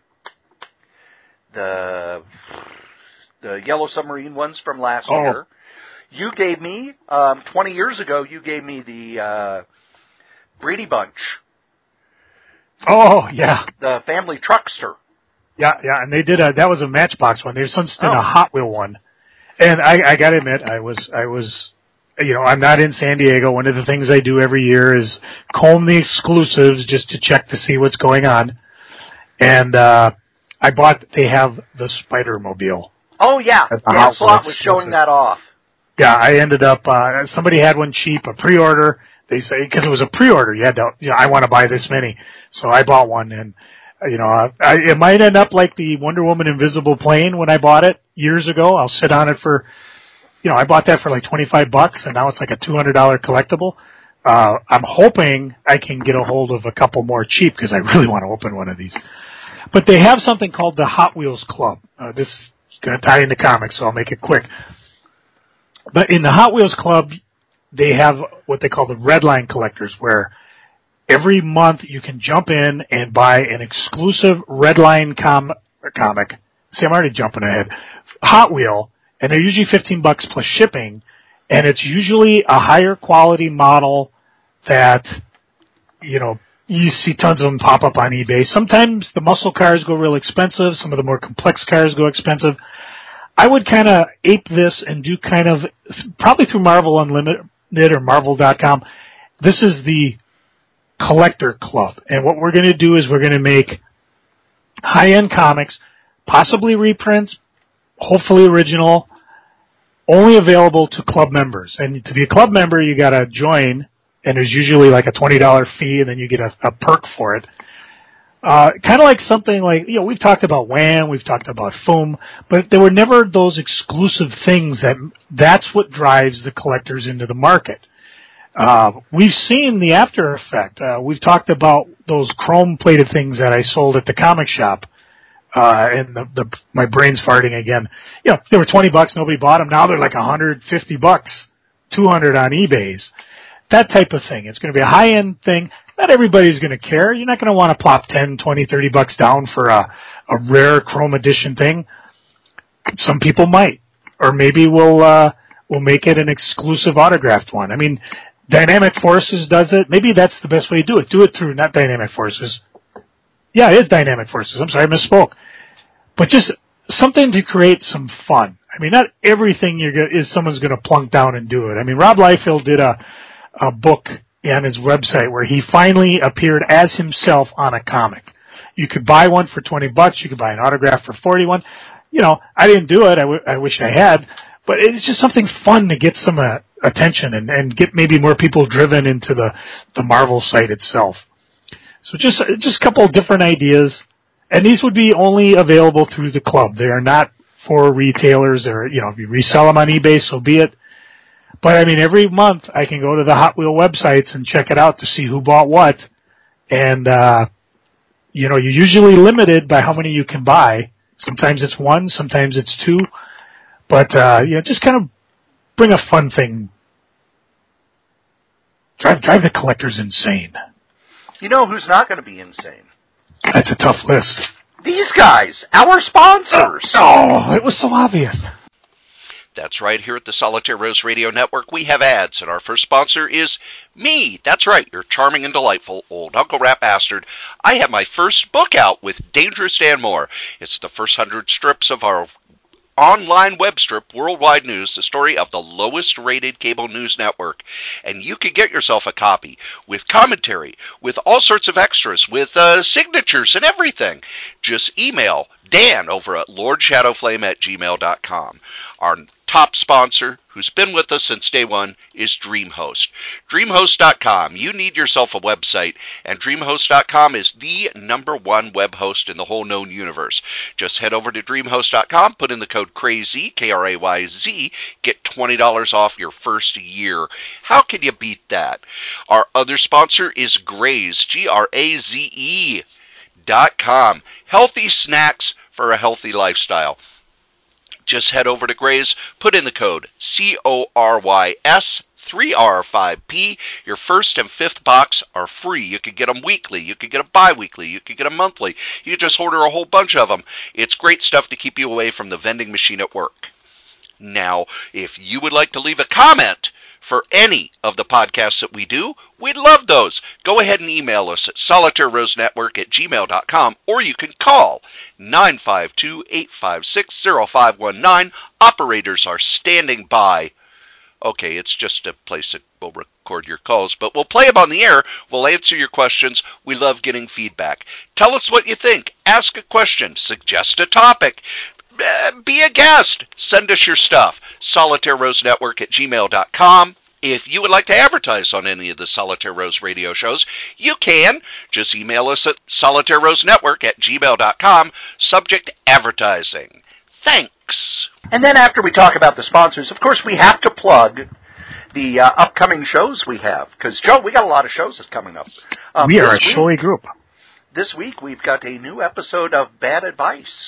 the the Yellow Submarine ones from last oh. year. You gave me um, twenty years ago. You gave me the uh, Brady Bunch. Oh yeah, the Family Truckster. Yeah, yeah, and they did a that was a Matchbox one. They some did oh. a Hot Wheel one, and I, I got to admit, I was I was, you know, I'm not in San Diego. One of the things I do every year is comb the exclusives just to check to see what's going on, and uh, I bought. They have the Spider-Mobile. Oh yeah, Dan Slott was showing that off. Yeah, I ended up. Uh, somebody had one cheap, a pre-order. They say because it was a pre-order, you had to. You know, I want to buy this many, so I bought one and. You know, I, it might end up like the Wonder Woman Invisible Plane when I bought it years ago. I'll sit on it for, you know, I bought that for like twenty-five bucks, and now it's like a two hundred dollars collectible. Uh, I'm hoping I can get a hold of a couple more cheap because I really want to open one of these. But they have something called the Hot Wheels Club. Uh, this is going to tie into comics, so I'll make it quick. But in the Hot Wheels Club, they have what they call the Red Line collectors, where every month you can jump in and buy an exclusive Red Line com- comic. See, I'm already jumping ahead. Hot Wheel, and they're usually fifteen bucks plus shipping, and it's usually a higher quality model that, you know, you see tons of them pop up on eBay. Sometimes the muscle cars go real expensive. Some of the more complex cars go expensive. I would kind of ape this and do kind of, probably through Marvel Unlimited or Marvel dot com. This is the collector club, and what we're going to do is we're going to make high-end comics, possibly reprints, hopefully original, only available to club members. And to be a club member, you got to join, and there's usually like a twenty dollars fee, and then you get a, a perk for it. Uh, kind of like something like, you know, we've talked about Wham, we've talked about Foom, but there were never those exclusive things that that's what drives the collectors into the market. Uh, we've seen the after effect. Uh, we've talked about those chrome-plated things that I sold at the comic shop, uh, and the, the, my brain's farting again. You know, they were twenty bucks, nobody bought them. Now they're like one hundred fifty bucks, two hundred on eBay's. That type of thing. It's going to be a high-end thing. Not everybody's going to care. You're not going to want to plop ten, twenty, thirty bucks down for a, a rare chrome edition thing. Some people might. Or maybe we'll, uh, we'll make it an exclusive autographed one. I mean, Dynamic Forces does it. Maybe that's the best way to do it. Do it through, not Dynamic Forces. Yeah, it is Dynamic Forces. I'm sorry, I misspoke. But just something to create some fun. I mean, not everything you're gonna, is someone's going to plunk down and do it. I mean, Rob Liefeld did a, a book on his website where he finally appeared as himself on a comic. You could buy one for twenty bucks. You could buy an autograph for forty-one. You know, I didn't do it. I, w- I wish I had. But it's just something fun to get some uh, attention and, and get maybe more people driven into the, the Marvel site itself. So just just a couple of different ideas. And these would be only available through the club. They are not for retailers. Or, you know, if you resell them on eBay, so be it. But, I mean, every month I can go to the Hot Wheel websites and check it out to see who bought what. And, uh, you know, you're usually limited by how many you can buy. Sometimes it's one, sometimes it's two. But, uh, you know, just kind of bring a fun thing. Drive, drive the collectors insane. You know who's not going to be insane? That's a tough list. These guys, our sponsors. Oh, it was so obvious. That's right. Here at the Solitaire Rose Radio Network, we have ads, and our first sponsor is me. That's right. Your charming and delightful old Uncle Rat Bastard. I have my first book out with Dangerous Dan Moore. It's the first hundred strips of our online web strip, Worldwide News, the story of the lowest rated cable news network. And you can get yourself a copy with commentary, with all sorts of extras, with uh, signatures and everything. Just email Dan over at lord shadowflame at gmail dot com. Our top sponsor, who's been with us since day one, is DreamHost. DreamHost dot com. You need yourself a website, and DreamHost dot com is the number one web host in the whole known universe. Just head over to DreamHost dot com, put in the code CRAZY, K R A Y Z, get twenty dollars off your first year. How can you beat that? Our other sponsor is Graze, G R A Z E dot com. Healthy snacks for a healthy lifestyle. Just head over to Graze, put in the code C O R Y S three R five P. Your first and fifth box are free. You could get them weekly. You could get them bi-weekly. You could get them monthly. You could just order a whole bunch of them. It's great stuff to keep you away from the vending machine at work. Now, if you would like to leave a comment for any of the podcasts that we do, we'd love those. Go ahead and email us at solitaire rose network at gmail dot com, or you can call nine five two, eight five six, zero five one nine. Operators are standing by. Okay, it's just a place that will record your calls, but we'll play them on the air. We'll answer your questions. We love getting feedback. Tell us what you think. Ask a question. Suggest a topic. Uh, be a guest. Send us your stuff. solitaire rose network at gmail dot com. If you would like to advertise on any of the Solitaire Rose radio shows, you can. Just email us at solitaire rose network at gmail dot com. Subject advertising. Thanks. And then after we talk about the sponsors, of course, we have to plug the uh, upcoming shows we have. Because, Joe, we got a lot of shows that's coming up. Um, we are a showy group. This week, we've got a new episode of Bad Advice.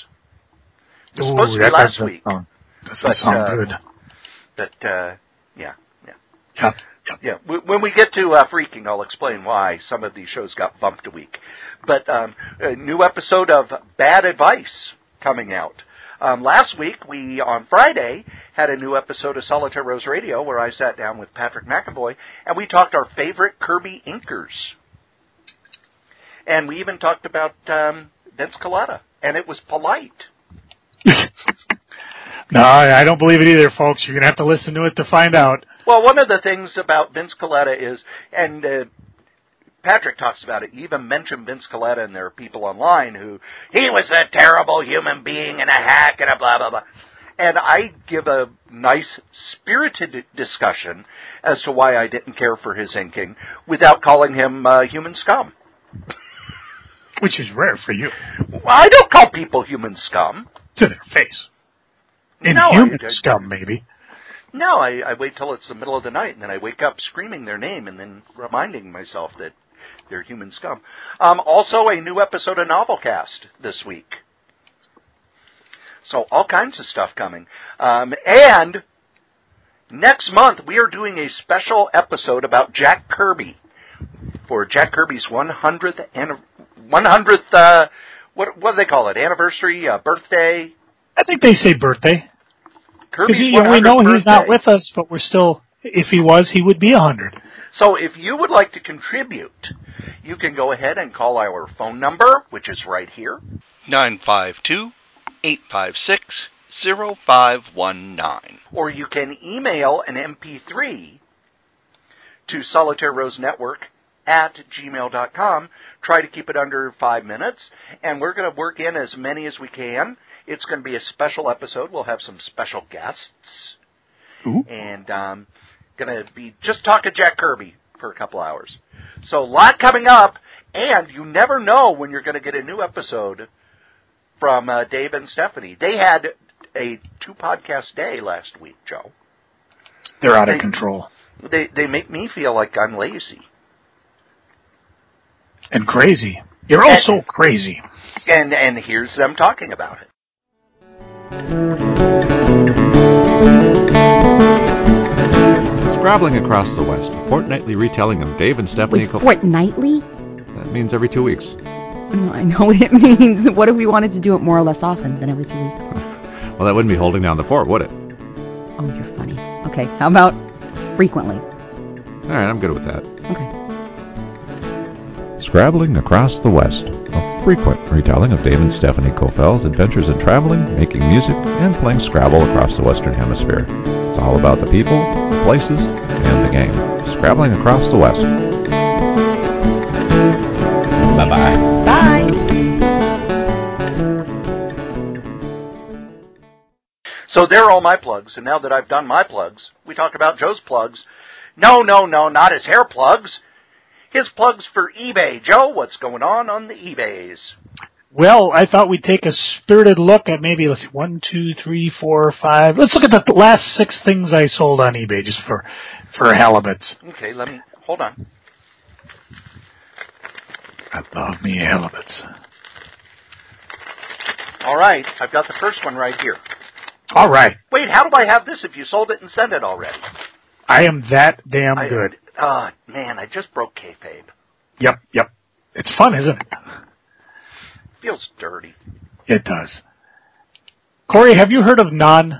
It was Ooh, supposed to be last week. Sound, doesn't but, sound uh, good. But, uh, yeah, yeah. Yeah. Yeah, when we get to uh, Freaking, I'll explain why some of these shows got bumped a week. But um, a new episode of Bad Advice coming out. Um, last week, we, on Friday, had a new episode of Solitaire Rose Radio where I sat down with Patrick McAvoy, and we talked our favorite Kirby inkers. And we even talked about um, Vince Colletta, and it was polite. No, I don't believe it either, folks. You're going to have to listen to it to find out. Well, one of the things about Vince Colletta is, and uh, Patrick talks about it, you even mentioned Vince Colletta, and there are people online who, he was a terrible human being and a hack and a blah, blah, blah. And I give a nice, spirited discussion as to why I didn't care for his inking without calling him uh, human scum. Which is rare for you. Well, I don't call people human scum. To their face. No, Inhuman I, I, scum, maybe. No, I, I wait till it's the middle of the night, and then I wake up screaming their name and then reminding myself that they're human scum. Um, also, a new episode of Novelcast this week. So all kinds of stuff coming. Um, and next month, we are doing a special episode about Jack Kirby for Jack Kirby's one hundredth, one hundredth uh, what, what do they call it, anniversary, uh, birthday? I think they say birthday. Kirby's you know, we know birthday. He's not with us, but we're still, if he was, he would be one hundred. So if you would like to contribute, you can go ahead and call our phone number, which is right here. nine five two, eight five six, zero five one nine. Or you can email an M P three to solitaire rose network at gmail dot com. Try to keep it under five minutes, and we're going to work in as many as we can. It's going to be a special episode. We'll have some special guests. Ooh. And um, going to be just talking Jack Kirby for a couple hours. So a lot coming up, and you never know when you're going to get a new episode from uh, Dave and Stephanie. They had a two-podcast day last week, Joe. They're out of they, control. They they make me feel like I'm lazy. And crazy. You're also and, crazy. And, and here's them talking about it. Scrabbling Across the West, a fortnightly retelling of Dave and Stephanie. Wait, fortnightly? That means every two weeks. Oh, I know what it means. What if we wanted to do it more or less often than every two weeks? Well, that wouldn't be holding down the fort, would it? Oh, you're funny. Okay, how about frequently? All right, I'm good with that. Okay. Scrabbling Across the West, a frequent retelling of Dave and Stephanie Kofel's adventures in traveling, making music, and playing Scrabble across the Western Hemisphere. It's all about the people, the places, and the game. Scrabbling Across the West. Bye-bye. Bye. So there are all my plugs, and now that I've done my plugs, we talk about Joe's plugs. No, no, no, not his hair plugs. His plugs for eBay. Joe, what's going on on the eBays? Well, I thought we'd take a spirited look at maybe, let's see, one, two, three, four, five. Let's look at the last six things I sold on eBay just for, for halibuts. Okay, let me, hold on. I love me halibuts. All right, I've got the first one right here. All right. Wait, how do I have this if you sold it and sent it already? I am that damn I, good. Ah, uh, man, I just broke kayfabe. Yep, yep. It's fun, isn't it? Feels dirty. It does. Corey, have you heard of Naan?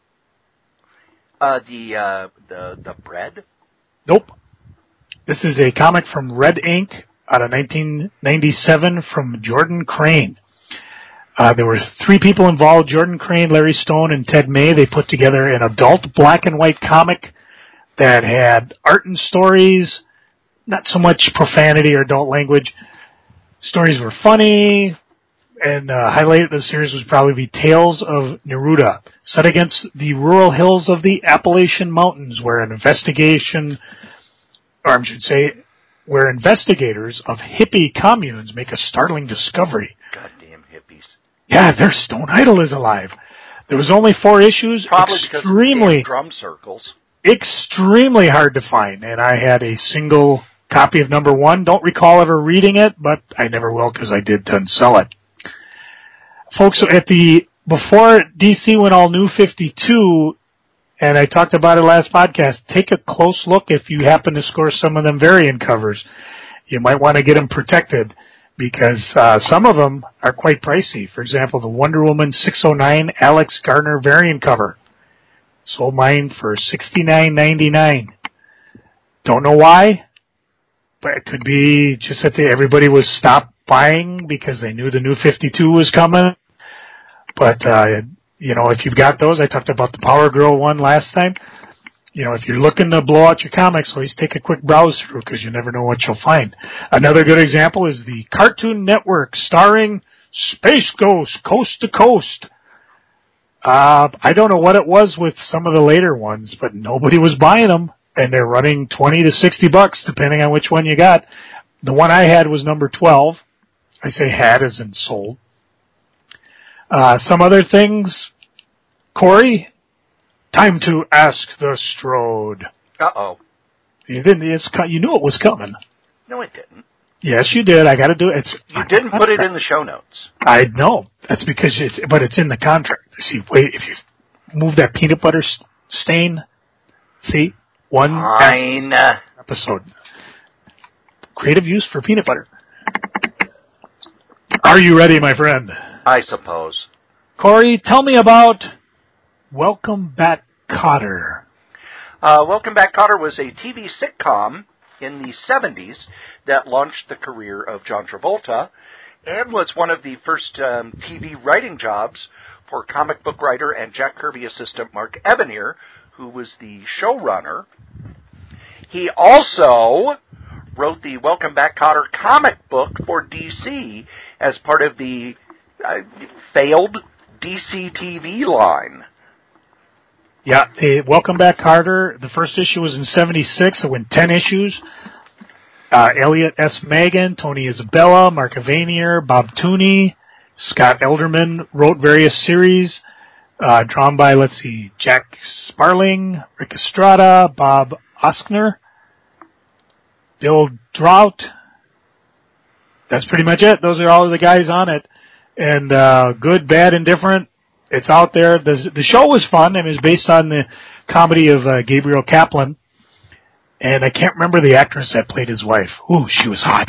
Uh, the, uh, the, the bread? Nope. This is a comic from Red Ink out of nineteen ninety-seven from Jordan Crane. Uh, there were three people involved, Jordan Crane, Larry Stone, and Ted May. They put together an adult black and white comic that had art and stories, not so much profanity or adult language. Stories were funny, and uh, highlight of the series would probably be Tales of Neruda, set against the rural hills of the Appalachian Mountains, where an investigation, or I should say, where investigators of hippie communes make a startling discovery. Goddamn hippies. Yeah, their Stone Idol is alive. There was only four issues, probably extremely because of drum circles. Extremely hard to find, and I had a single copy of number one. Don't recall ever reading it, but I never will because I did then sell it. Folks, at the before D C went all new fifty-two, and I talked about it last podcast, take a close look if you happen to score some of them variant covers. You might want to get them protected because uh, some of them are quite pricey. For example, the Wonder Woman six oh nine Alex Garner variant cover. Sold mine for sixty-nine ninety-nine. Don't know why, but it could be just that they, everybody was stopped buying because they knew the new fifty-two was coming. But, uh, you know, if you've got those, I talked about the Power Girl one last time. You know, if you're looking to blow out your comics, always take a quick browse through because you never know what you'll find. Another good example is the Cartoon Network starring Space Ghost Coast to Coast. Uh, I don't know what it was with some of the later ones, but nobody was buying them, and they're running twenty to sixty bucks depending on which one you got. The one I had was number twelve. I say had as in sold. Uh, some other things. Corey, time to ask the Strode. Uh-oh. You didn't, it's, you knew it was coming. No, it didn't. Yes, you did. I got to do it. It's, you didn't put it in the show notes. I know. That's because it's, but it's in the contract. See, wait, if you move that peanut butter stain, see, one Fine. episode. Creative use for peanut butter. Are you ready, my friend? I suppose. Corey, tell me about Welcome Back, Kotter. Uh, Welcome Back, Kotter was a T V sitcom in the seventies that launched the career of John Travolta and was one of the first um, T V writing jobs for comic book writer and Jack Kirby assistant Mark Evanier, who was the showrunner. He also wrote the Welcome Back, Kotter comic book for D C as part of the uh, failed D C T V line. Yeah, hey, Welcome Back, Kotter. The first issue was in seventy-six. It went ten issues. Uh, Elliot S. Magan, Tony Isabella, Mark Avanier, Bob Tooney, Scott Elderman wrote various series, uh, drawn by, let's see, Jack Sparling, Rick Estrada, Bob Oskner, Bill Drought. That's pretty much it. Those are all of the guys on it. And uh, good, bad, and different. It's out there. The, the show was fun, and it was based on the comedy of uh, Gabriel Kaplan. And I can't remember the actress that played his wife. Ooh, she was hot.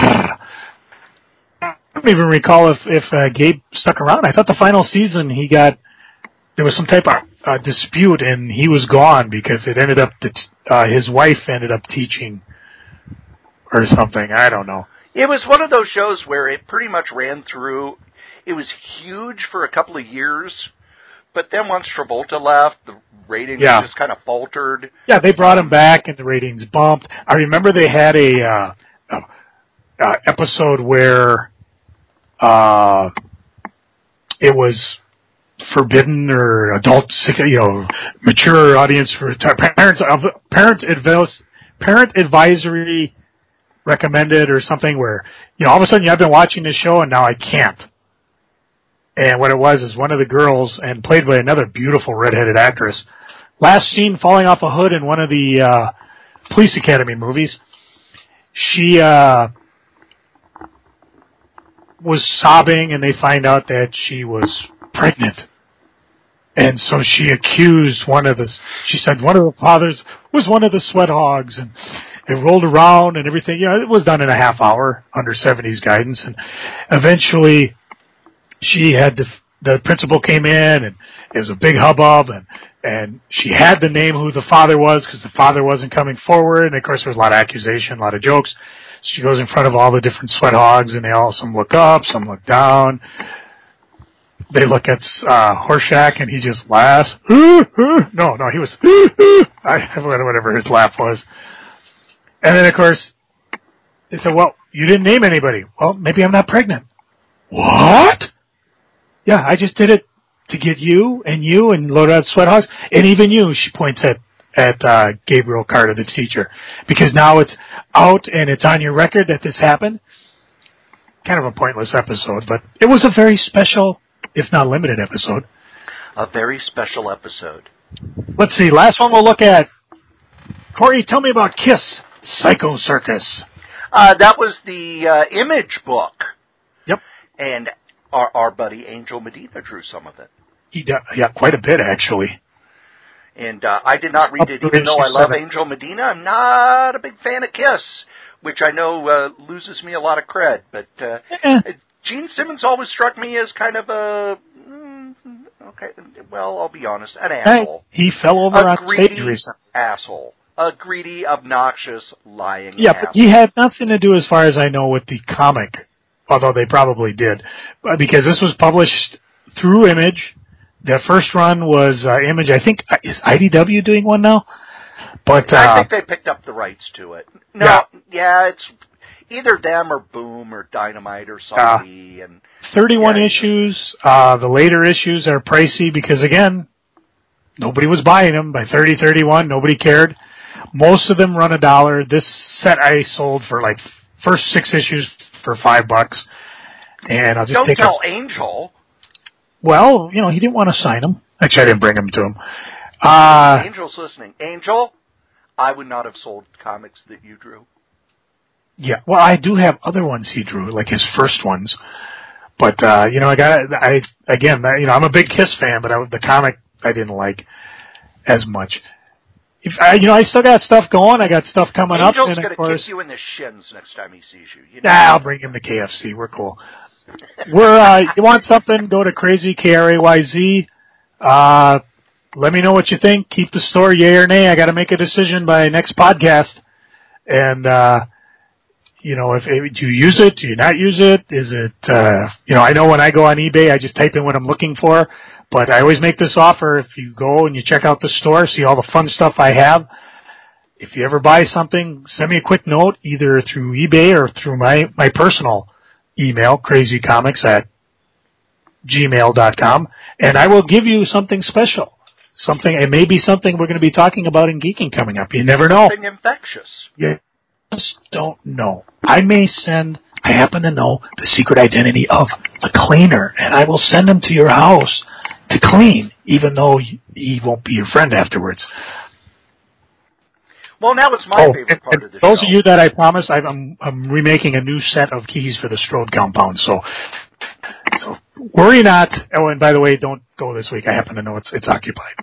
I don't even recall if, if uh, Gabe stuck around. I thought the final season he got, there was some type of uh, dispute, and he was gone because it ended up that uh, his wife ended up teaching or something. I don't know. It was one of those shows where it pretty much ran through. It was huge for a couple of years, but then once Travolta left, the ratings yeah. just kind of faltered. Yeah, they brought him back, and the ratings bumped. I remember they had a uh, uh, uh, episode where uh, it was forbidden or adult, you know, mature audience for parents. Parent advice, parent advisory recommended or something. Where you know, all of a sudden, I've been watching this show, and now I can't. And what it was is one of the girls, and played by another beautiful redheaded actress, last seen falling off a hood in one of the uh, Police Academy movies. She uh, was sobbing, and they find out that she was pregnant. And so she accused one of the, she said one of the fathers was one of the sweat hogs, and it rolled around and everything. You know, it was done in a half hour under seventies guidance, and eventually she had to, the principal came in, and it was a big hubbub, and, and she had to name who the father was because the father wasn't coming forward, and of course there was a lot of accusation, a lot of jokes. She goes in front of all the different sweat hogs, and they all, some look up, some look down. They look at uh, Horshack, and he just laughs. No, no, he was, I whatever his laugh was. And then, of course, they said, well, you didn't name anybody. Well, maybe I'm not pregnant. What? Yeah, I just did it to get you and you and load out sweat hogs. And even you, she points at, at uh, Gabriel Carter, the teacher. Because now it's out and it's on your record that this happened. Kind of a pointless episode, but it was a very special, if not limited, episode. A very special episode. Let's see, last one we'll look at. Corey, tell me about KISS, Psycho Circus. Uh, that was the uh, Image book. Yep. And our, our buddy Angel Medina drew some of it. He did, yeah, quite a bit, actually. And uh, I did not read it, even though I love Angel Medina. I'm not a big fan of KISS, which I know uh, loses me a lot of cred. But uh, eh. Gene Simmons always struck me as kind of a, mm, okay, well, I'll be honest, an asshole. Hey, he fell over a on greedy stage recently. Asshole. A greedy, obnoxious, lying Yeah, asshole. But he had nothing to do, as far as I know, with the comic, although they probably did, because this was published through Image. The first run was uh, Image. I think, is I D W doing one now? But uh, I think they picked up the rights to it. No, yeah, yeah it's either them or Boom or Dynamite or somebody. Uh, and thirty-one yeah, issues. Uh, the later issues are pricey because, again, nobody was buying them. By thirty, thirty-one, nobody cared. Most of them run a dollar. This set I sold for like first six issues for five bucks. And I'll just Don't take tell a, Angel. Well, you know, he didn't want to sign them. Actually, I didn't bring them to him. Uh, Angel's listening. Angel, I would not have sold comics that you drew. Yeah, well, I do have other ones he drew, like his first ones. But, uh, you know, I got, I, again, you know, I'm a big KISS fan, but I, the comic I didn't like as much. If I, you know, I still got stuff going. I got stuff coming Angel's up. Angel's going to course, kick you in the shins next time he sees you. you know? Nah, I'll bring him to K F C. We're cool. We're, uh, you want something, go to Crazy, K R A Y Z. Uh, let me know what you think. Keep the store, yay or nay. I got to make a decision by next podcast. And, uh, you know, if, if do you use it? Do you not use it? Is it, uh, you know, I know when I go on eBay, I just type in what I'm looking for, but I always make this offer. If you go and you check out the store, see all the fun stuff I have, if you ever buy something, send me a quick note either through eBay or through my, my personal email, crazycomics at gmail dot com, and I will give you something special. Something, it may be something we're going to be talking about in Geeking coming up. You never know. Something infectious. You just don't know. I may send, I happen to know the secret identity of the cleaner, and I will send him to your house to clean, even though he won't be your friend afterwards. Well, now it's my oh, favorite and, part and of the those show. of you that I promised, I'm, I'm remaking a new set of keys for the Strode compound, so so worry not. Oh, and by the way, don't go this week. I happen to know it's it's occupied.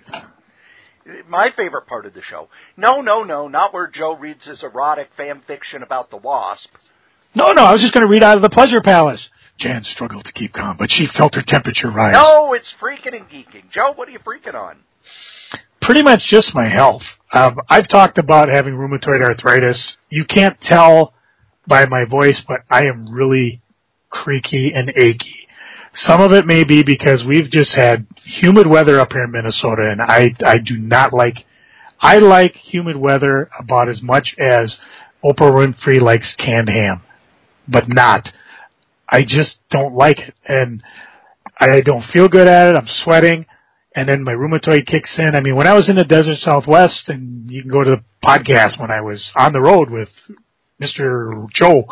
My favorite part of the show. No, no, no, not where Joe reads his erotic fan fiction about the Wasp. No, no, I was just going to read out of the Pleasure Palace. Jan struggled to keep calm, but she felt her temperature rise. No, it's freaking and geeking. Joe, what are you freaking on? Pretty much just my health. Um, I've talked about having rheumatoid arthritis. You can't tell by my voice, but I am really creaky and achy. Some of it may be because we've just had humid weather up here in Minnesota, and I, I do not like, I like humid weather about as much as Oprah Winfrey likes canned ham, but not. I just don't like it, and I don't feel good at it. I'm sweating, and then my rheumatoid kicks in. I mean, when I was in the desert Southwest, and you can go to the podcast when I was on the road with Mister Joe,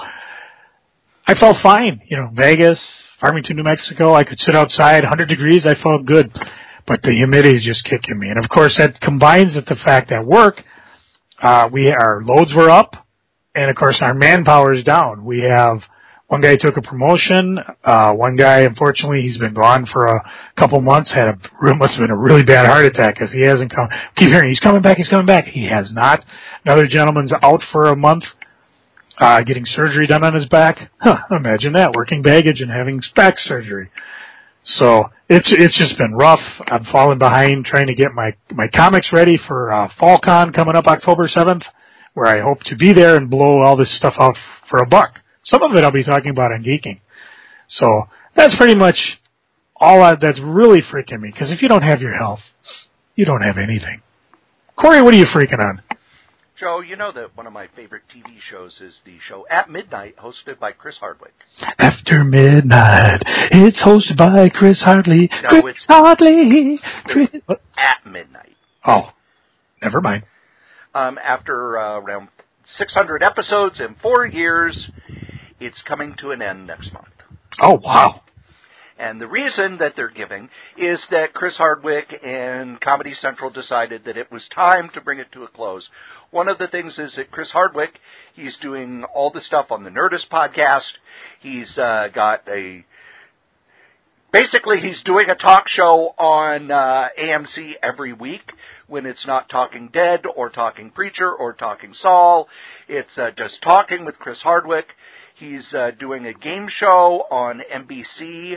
I felt fine. You know, Vegas, Farmington, New Mexico, I could sit outside, one hundred degrees, I felt good. But the humidity is just kicking me. And, of course, that combines with the fact that work, uh, we our loads were up, and, of course, our manpower is down. We have one guy took a promotion. Uh, one guy, unfortunately, he's been gone for a couple months, had a, must have been a really bad heart attack because he hasn't come. Keep hearing, he's coming back, he's coming back. He has not. Another gentleman's out for a month. Uh, getting surgery done on his back. Huh, imagine that, working baggage and having back surgery. So, it's, it's just been rough. I'm falling behind trying to get my, my comics ready for, uh, FallCon coming up October seventh, where I hope to be there and blow all this stuff out for a buck. Some of it I'll be talking about on Geeking. So, that's pretty much all I, that's really freaking me, because if you don't have your health, you don't have anything. Corey, what are you freaking on? Joe, you know that one of my favorite T V shows is the show At Midnight, hosted by Chris Hardwick. After Midnight, it's hosted by Chris Hardley. No, Chris it's Hardley. Chris... At Midnight. Oh, never mind. Um, after uh, around six hundred episodes in four years, it's coming to an end next month. Oh, wow. And the reason that they're giving is that Chris Hardwick and Comedy Central decided that it was time to bring it to a close. One of the things is that Chris Hardwick, he's doing all the stuff on the Nerdist podcast. He's uh, got a... Basically, he's doing a talk show on uh, A M C every week when it's not Talking Dead or Talking Preacher or Talking Saul. It's uh, just Talking with Chris Hardwick. He's uh, doing a game show on N B C,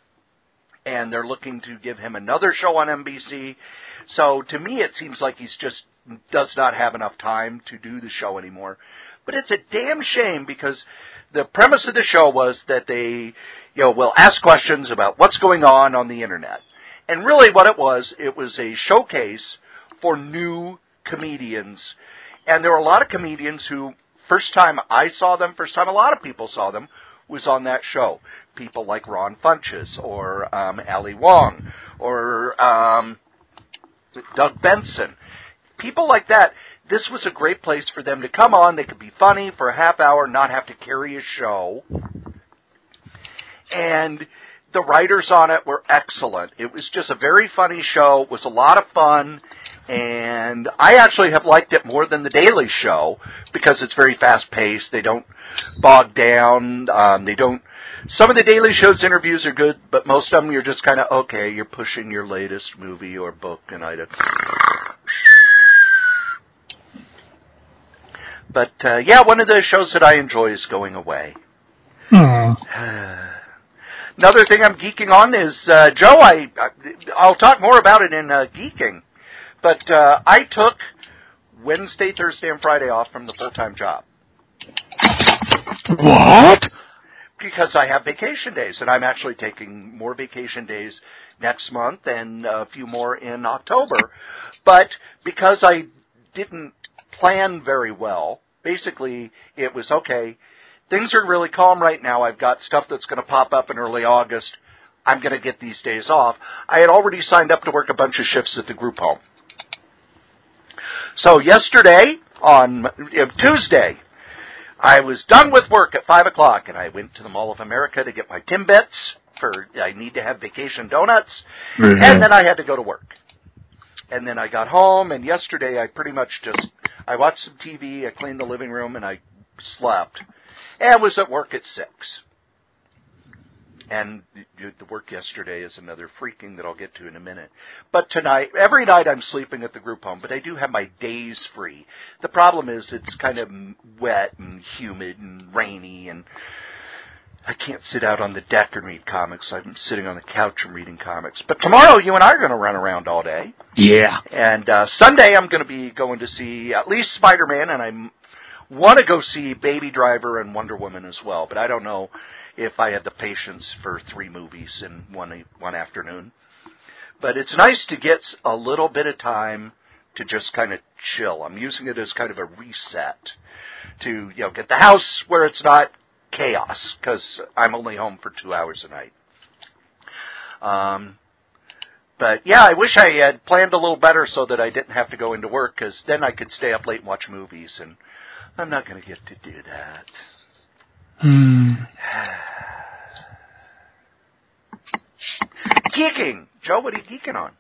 and they're looking to give him another show on N B C. So to me, it seems like he's just does not have enough time to do the show anymore. But it's a damn shame because the premise of the show was that they, you know, will ask questions about what's going on on the internet. And really what it was, it was a showcase for new comedians. And there were a lot of comedians who, first time I saw them, first time a lot of people saw them, was on that show. People like Ron Funches, or um, Ali Wong, or um, Doug Benson. People like that, this was a great place for them to come on. They could be funny for a half hour, not have to carry a show. And the writers on it were excellent. It was just a very funny show. It was a lot of fun. And I actually have liked it more than The Daily Show because it's very fast-paced. They don't bog down. Um, they don't. Some of The Daily Show's interviews are good, but most of them you're just kind of, okay, you're pushing your latest movie or book, and I don't. But, uh, yeah, one of the shows that I enjoy is going away. Hmm. Another thing I'm geeking on is, uh, Joe, I, I'll talk more about it in uh, Geeking, but uh, I took Wednesday, Thursday, and Friday off from the full-time job. What? Because I have vacation days, and I'm actually taking more vacation days next month and a few more in October. But because I didn't plan very well. Basically, it was, okay, things are really calm right now. I've got stuff that's going to pop up in early August. I'm going to get these days off. I had already signed up to work a bunch of shifts at the group home. So yesterday, on uh, Tuesday, I was done with work at five o'clock, and I went to the Mall of America to get my Timbits, for I need to have vacation donuts, mm-hmm. and then I had to go to work. And then I got home, and yesterday I pretty much just, I watched some T V, I cleaned the living room, and I slept. And was at work at six. And the work yesterday is another freaking that I'll get to in a minute. But tonight, every night I'm sleeping at the group home, but I do have my days free. The problem is it's kind of wet and humid and rainy, and I can't sit out on the deck and read comics. I'm sitting on the couch and reading comics. But tomorrow, you and I are going to run around all day. Yeah. And uh, Sunday, I'm going to be going to see at least Spider-Man, and I want to go see Baby Driver and Wonder Woman as well. But I don't know if I had the patience for three movies in one one afternoon. But it's nice to get a little bit of time to just kind of chill. I'm using it as kind of a reset to, you know, get the house where it's not chaos, because I'm only home for two hours a night. Um, but, yeah, I wish I had planned a little better so that I didn't have to go into work, because then I could stay up late and watch movies, and I'm not going to get to do that. Hmm. Geeking. Joe, what are you geeking on?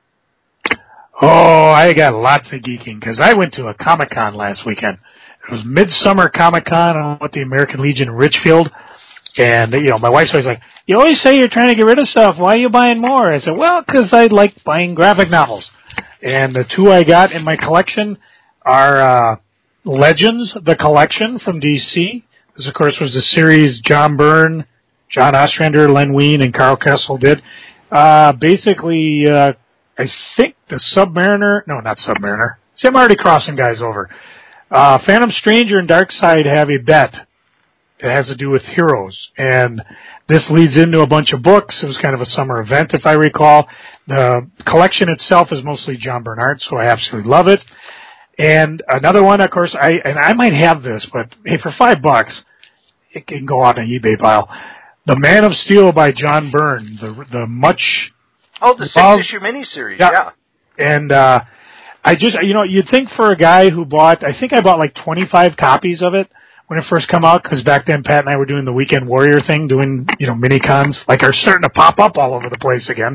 Oh, I got lots of geeking, because I went to a Comic-Con last weekend. It was Midsummer Comic-Con on at the American Legion in Richfield. And, you know, my wife's always like, you always say you're trying to get rid of stuff. Why are you buying more? I said, well, because I like buying graphic novels. And the two I got in my collection are uh, Legends, the collection from D C. This, of course, was the series John Byrne, John Ostrander, Len Wein, and Carl Kessel did. Uh, basically, uh, I think the Submariner, no, not Submariner. See, I'm already crossing guys over. Uh, Phantom Stranger and Darkseid have a bet that has to do with heroes, and this leads into a bunch of books. It was kind of a summer event, if I recall. The collection itself is mostly John Byrne art, so I absolutely love it. And another one, of course, I and I might have this, but hey, for five bucks, it can go on an eBay pile. The Man of Steel by John Byrne, the the much oh the six issue miniseries, yeah. yeah. And uh, I just, you know, you'd think for a guy who bought, I think I bought like twenty-five copies of it when it first came out, because back then Pat and I were doing the Weekend Warrior thing, doing, you know, mini cons, like are starting to pop up all over the place again.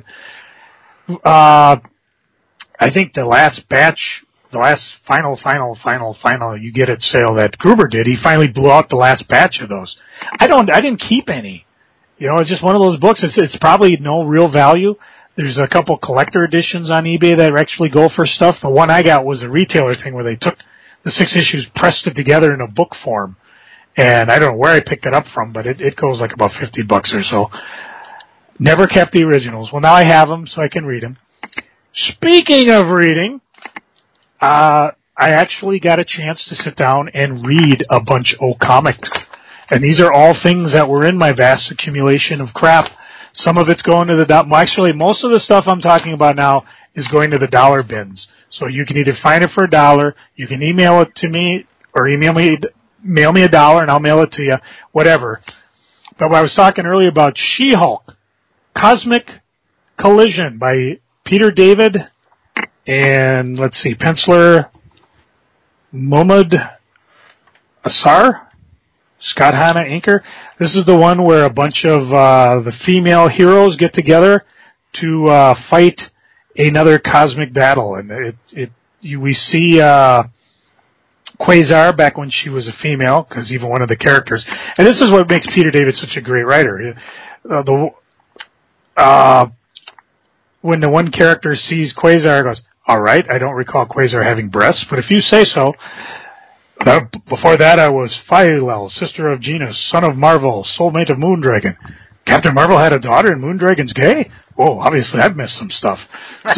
Uh, I think the last batch, the last final, final, final, final you get it sale that Gruber did, he finally blew out the last batch of those. I don't, I didn't keep any. You know, it's just one of those books. It's, it's probably no real value. There's a couple collector editions on eBay that actually go for stuff. The one I got was a retailer thing where they took the six issues, pressed it together in a book form. And I don't know where I picked it up from, but it, it goes like about fifty bucks or so. Never kept the originals. Well, now I have them, so I can read them. Speaking of reading, uh, I actually got a chance to sit down and read a bunch of comics. And these are all things that were in my vast accumulation of crap. Some of it's going to the, well, actually, most of the stuff I'm talking about now is going to the dollar bins. So you can either find it for a dollar, you can email it to me, or email me, mail me a dollar and I'll mail it to you, whatever. But when I was talking earlier about She-Hulk, Cosmic Collision by Peter David and, let's see, penciler Mohamed Asar, Scott Hanna inker. This is the one where a bunch of uh, the female heroes get together to uh, fight another cosmic battle, and it it you, we see uh, Quasar back when she was a female, because even one of the characters, and this is what makes Peter David such a great writer. Uh, the uh, when the one character sees Quasar, goes, "All right, I don't recall Quasar having breasts, but if you say so." Uh, before that, I was Phyla, sister of Genus, son of Marvel, soulmate of Moondragon. Captain Marvel had a daughter and Moondragon's gay? Whoa, obviously I've missed some stuff. So,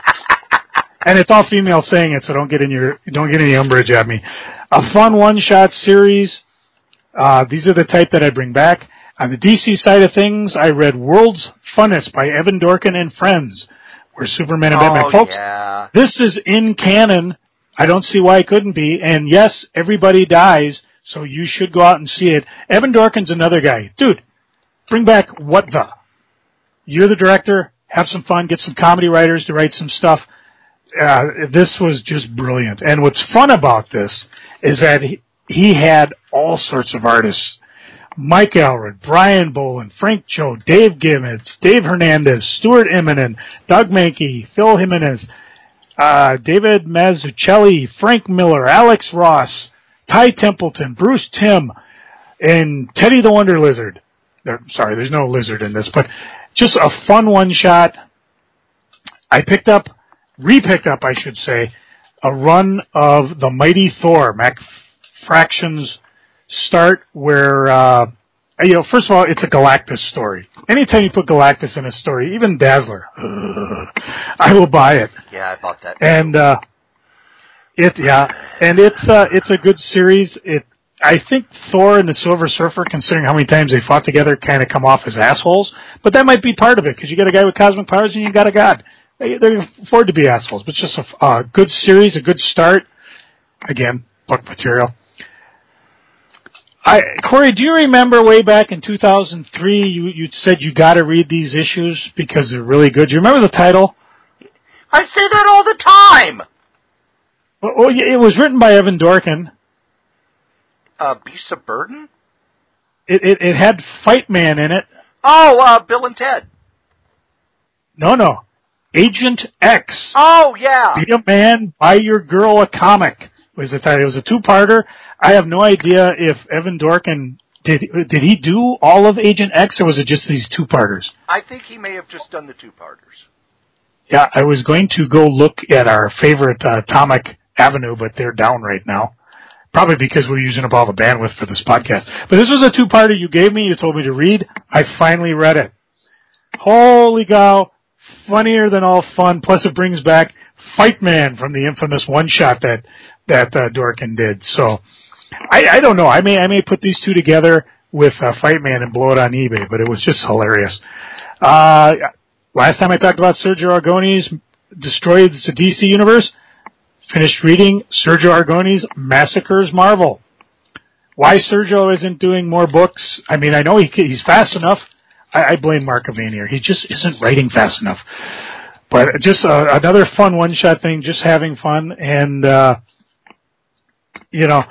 and it's all female saying it, so don't get in your don't get any umbrage at me. A fun one-shot series. Uh, these are the type that I bring back. On the D C side of things, I read World's Funnest by Evan Dorkin and Friends, where Superman and oh, Batman. Folks, yeah. this is in canon. I don't see why it couldn't be. And yes, everybody dies, so you should go out and see it. Evan Dorkin's another guy. Dude, bring back What the? You're the director. Have some fun. Get some comedy writers to write some stuff. Uh, this was just brilliant. And what's fun about this is that he, he had all sorts of artists. Mike Allred, Brian Boland, Frank Cho, Dave Gibbons, Dave Hernandez, Stuart Immonen, Doug Mankey, Phil Jimenez, uh, David Mazzucchelli, Frank Miller, Alex Ross, Ty Templeton, Bruce Timm, and Teddy the Wonder Lizard. There, sorry, there's no lizard in this, but just a fun one-shot. I picked up, re-picked up, I should say, a run of The Mighty Thor, Mac Fraction's start, where, uh, you know, first of all, it's a Galactus story. Anytime you put Galactus in a story, even Dazzler, uh, I will buy it. Yeah, I bought that. And, uh, it, yeah, and it's, uh, it's a good series. It, I think Thor and the Silver Surfer, considering how many times they fought together, kind of come off as assholes, but that might be part of it, because you got a guy with cosmic powers and you got a god. They, they can afford to be assholes, but it's just a, a good series, a good start. Again, book material. I, Corey, do you remember way back in two thousand three, you, you said you got to read these issues because they're really good? Do you remember the title? I say that all the time! Well, well it was written by Evan Dorkin. Uh, Beasts of Burden? It, it, it had Fight Man in it. Oh, uh, Bill and Ted. No, no. Agent X. Oh, yeah. Be a Man, Buy Your Girl a Comic was the title. It was a two-parter. I have no idea if Evan Dorkin, did did he do all of Agent X, or was it just these two-parters? I think he may have just done the two-parters. Yeah, I was going to go look at our favorite uh, Atomic Avenue, but they're down right now. Probably because we're using up all the bandwidth for this podcast. But this was a two-parter you gave me. You told me to read. I finally read it. Holy cow. Funnier than all fun. Plus it brings back Fight Man from the infamous one-shot that that uh, Dorkin did. So, I, I don't know. I may I may put these two together with uh, Fight Man and blow it on eBay, but it was just hilarious. Uh, last time I talked about Sergio Aragonés destroyed the D C universe. Finished reading Sergio Aragonés Massacres Marvel. Why Sergio isn't doing more books? I mean, I know he he's fast enough. I, I blame Mark Avanier. He just isn't writing fast enough. But just uh, another fun one-shot thing, just having fun. And, uh, you know,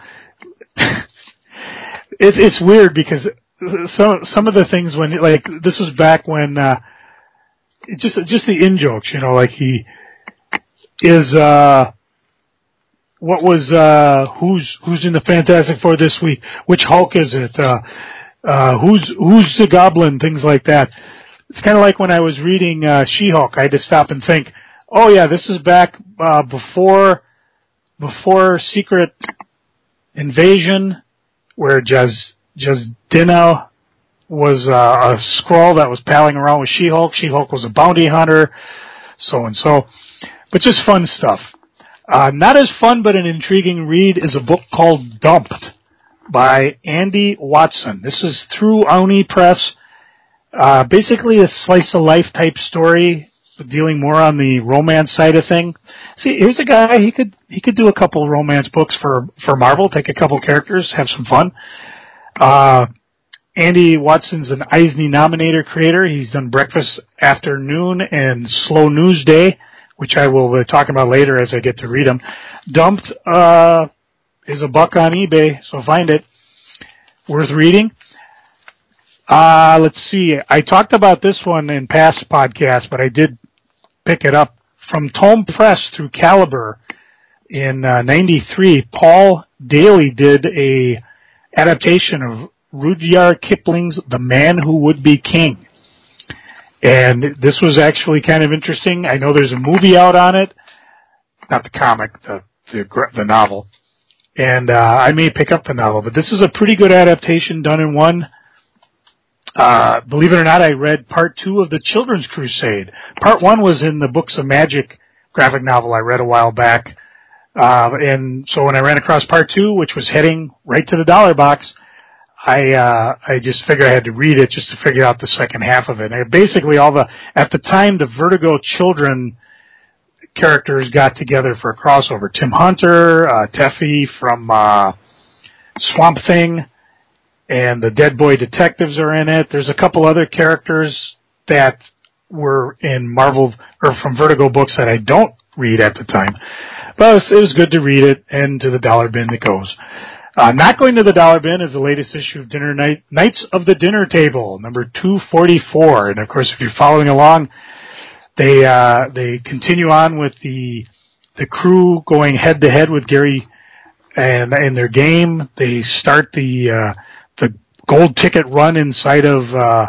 it's it's weird because some some of the things when, like, this was back when, uh, just just the in-jokes, you know, like he is, uh, what was, uh, who's who's in the Fantastic Four this week? Which Hulk is it? Uh, uh, who's who's the Goblin? Things like that. It's kind of like when I was reading uh, She-Hulk. I had to stop and think, oh yeah, this is back uh, before before Secret Invasion, where Jaz Jazdina was uh, a Skrull that was palling around with She-Hulk. She-Hulk was a bounty hunter, so and so. But just fun stuff. Uh, not as fun, but an intriguing read is a book called Dumped by Andy Watson. This is through Oni Press. Uh, basically a slice-of-life type story, dealing more on the romance side of thing. See, here's a guy, he could he could do a couple romance books for, for Marvel, take a couple characters, have some fun. Uh, Andy Watson's an Eisner Nominator creator. He's done Breakfast Afternoon and Slow News Day, which I will be talking about later as I get to read them. Dumped uh, is a buck on eBay, so find it. Worth reading. Uh, let's see. I talked about this one in past podcasts, but I did pick it up. From Tome Press through Caliber in uh, ninety-three, Paul Daly did a adaptation of Rudyard Kipling's The Man Who Would Be King. And this was actually kind of interesting. I know there's a movie out on it. Not the comic, the the, the novel. And uh, I may pick up the novel, but this is a pretty good adaptation done in one. Uh, believe it or not, I read part two of The Children's Crusade. Part one was in the Books of Magic graphic novel I read a while back. Uh, and so when I ran across part two, which was heading right to the dollar box, I, uh, I just figured I had to read it just to figure out the second half of it. And basically all the, at the time, the Vertigo children characters got together for a crossover. Tim Hunter, uh, Teffy from uh, Swamp Thing, and the Dead Boy Detectives are in it. There's a couple other characters that were in Marvel or from Vertigo books that I don't read at the time. But it was, it was good to read it, and to the dollar bin it goes. Uh, not going to the dollar bin is the latest issue of Dinner Night, Knights of the Dinner Table, number two forty-four. And of course, if you're following along, they uh, they continue on with the the crew going head to head with Gary and in their game. They start the uh, the gold ticket run inside of uh,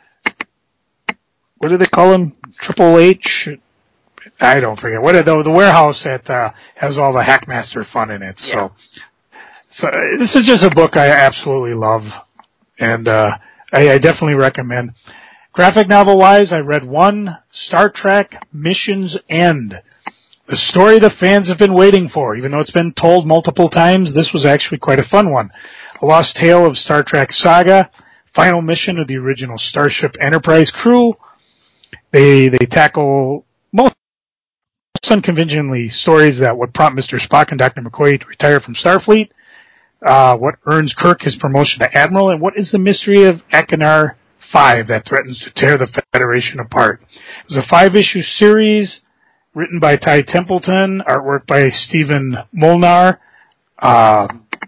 what do they call them? Triple H. I don't forget what the the warehouse that uh, has all the Hackmaster fun in it. Yeah. So. So uh, this is just a book I absolutely love, and uh, I, I definitely recommend. Graphic novel-wise, I read one, Star Trek Mission's End. The story the fans have been waiting for. Even though it's been told multiple times, this was actually quite a fun one. A lost tale of Star Trek saga, final mission of the original Starship Enterprise crew. They they tackle most unconventionally stories that would prompt Mister Spock and Doctor McCoy to retire from Starfleet. Uh, what earns Kirk his promotion to Admiral, and what is the mystery of Achenar five that threatens to tear the Federation apart. It was a five-issue series written by Ty Templeton, artwork by Stephen Molnar. Uh,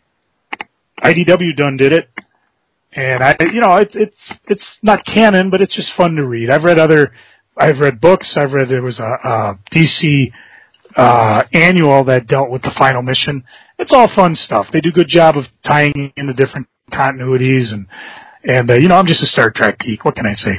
I D W done did it, and I, you know, it's it's it's not canon, but it's just fun to read. I've read other, I've read books. I've read there was a, a D C uh, annual that dealt with the final mission. It's all fun stuff. They do a good job of tying in the different continuities, and, and uh, you know, I'm just a Star Trek geek. What can I say?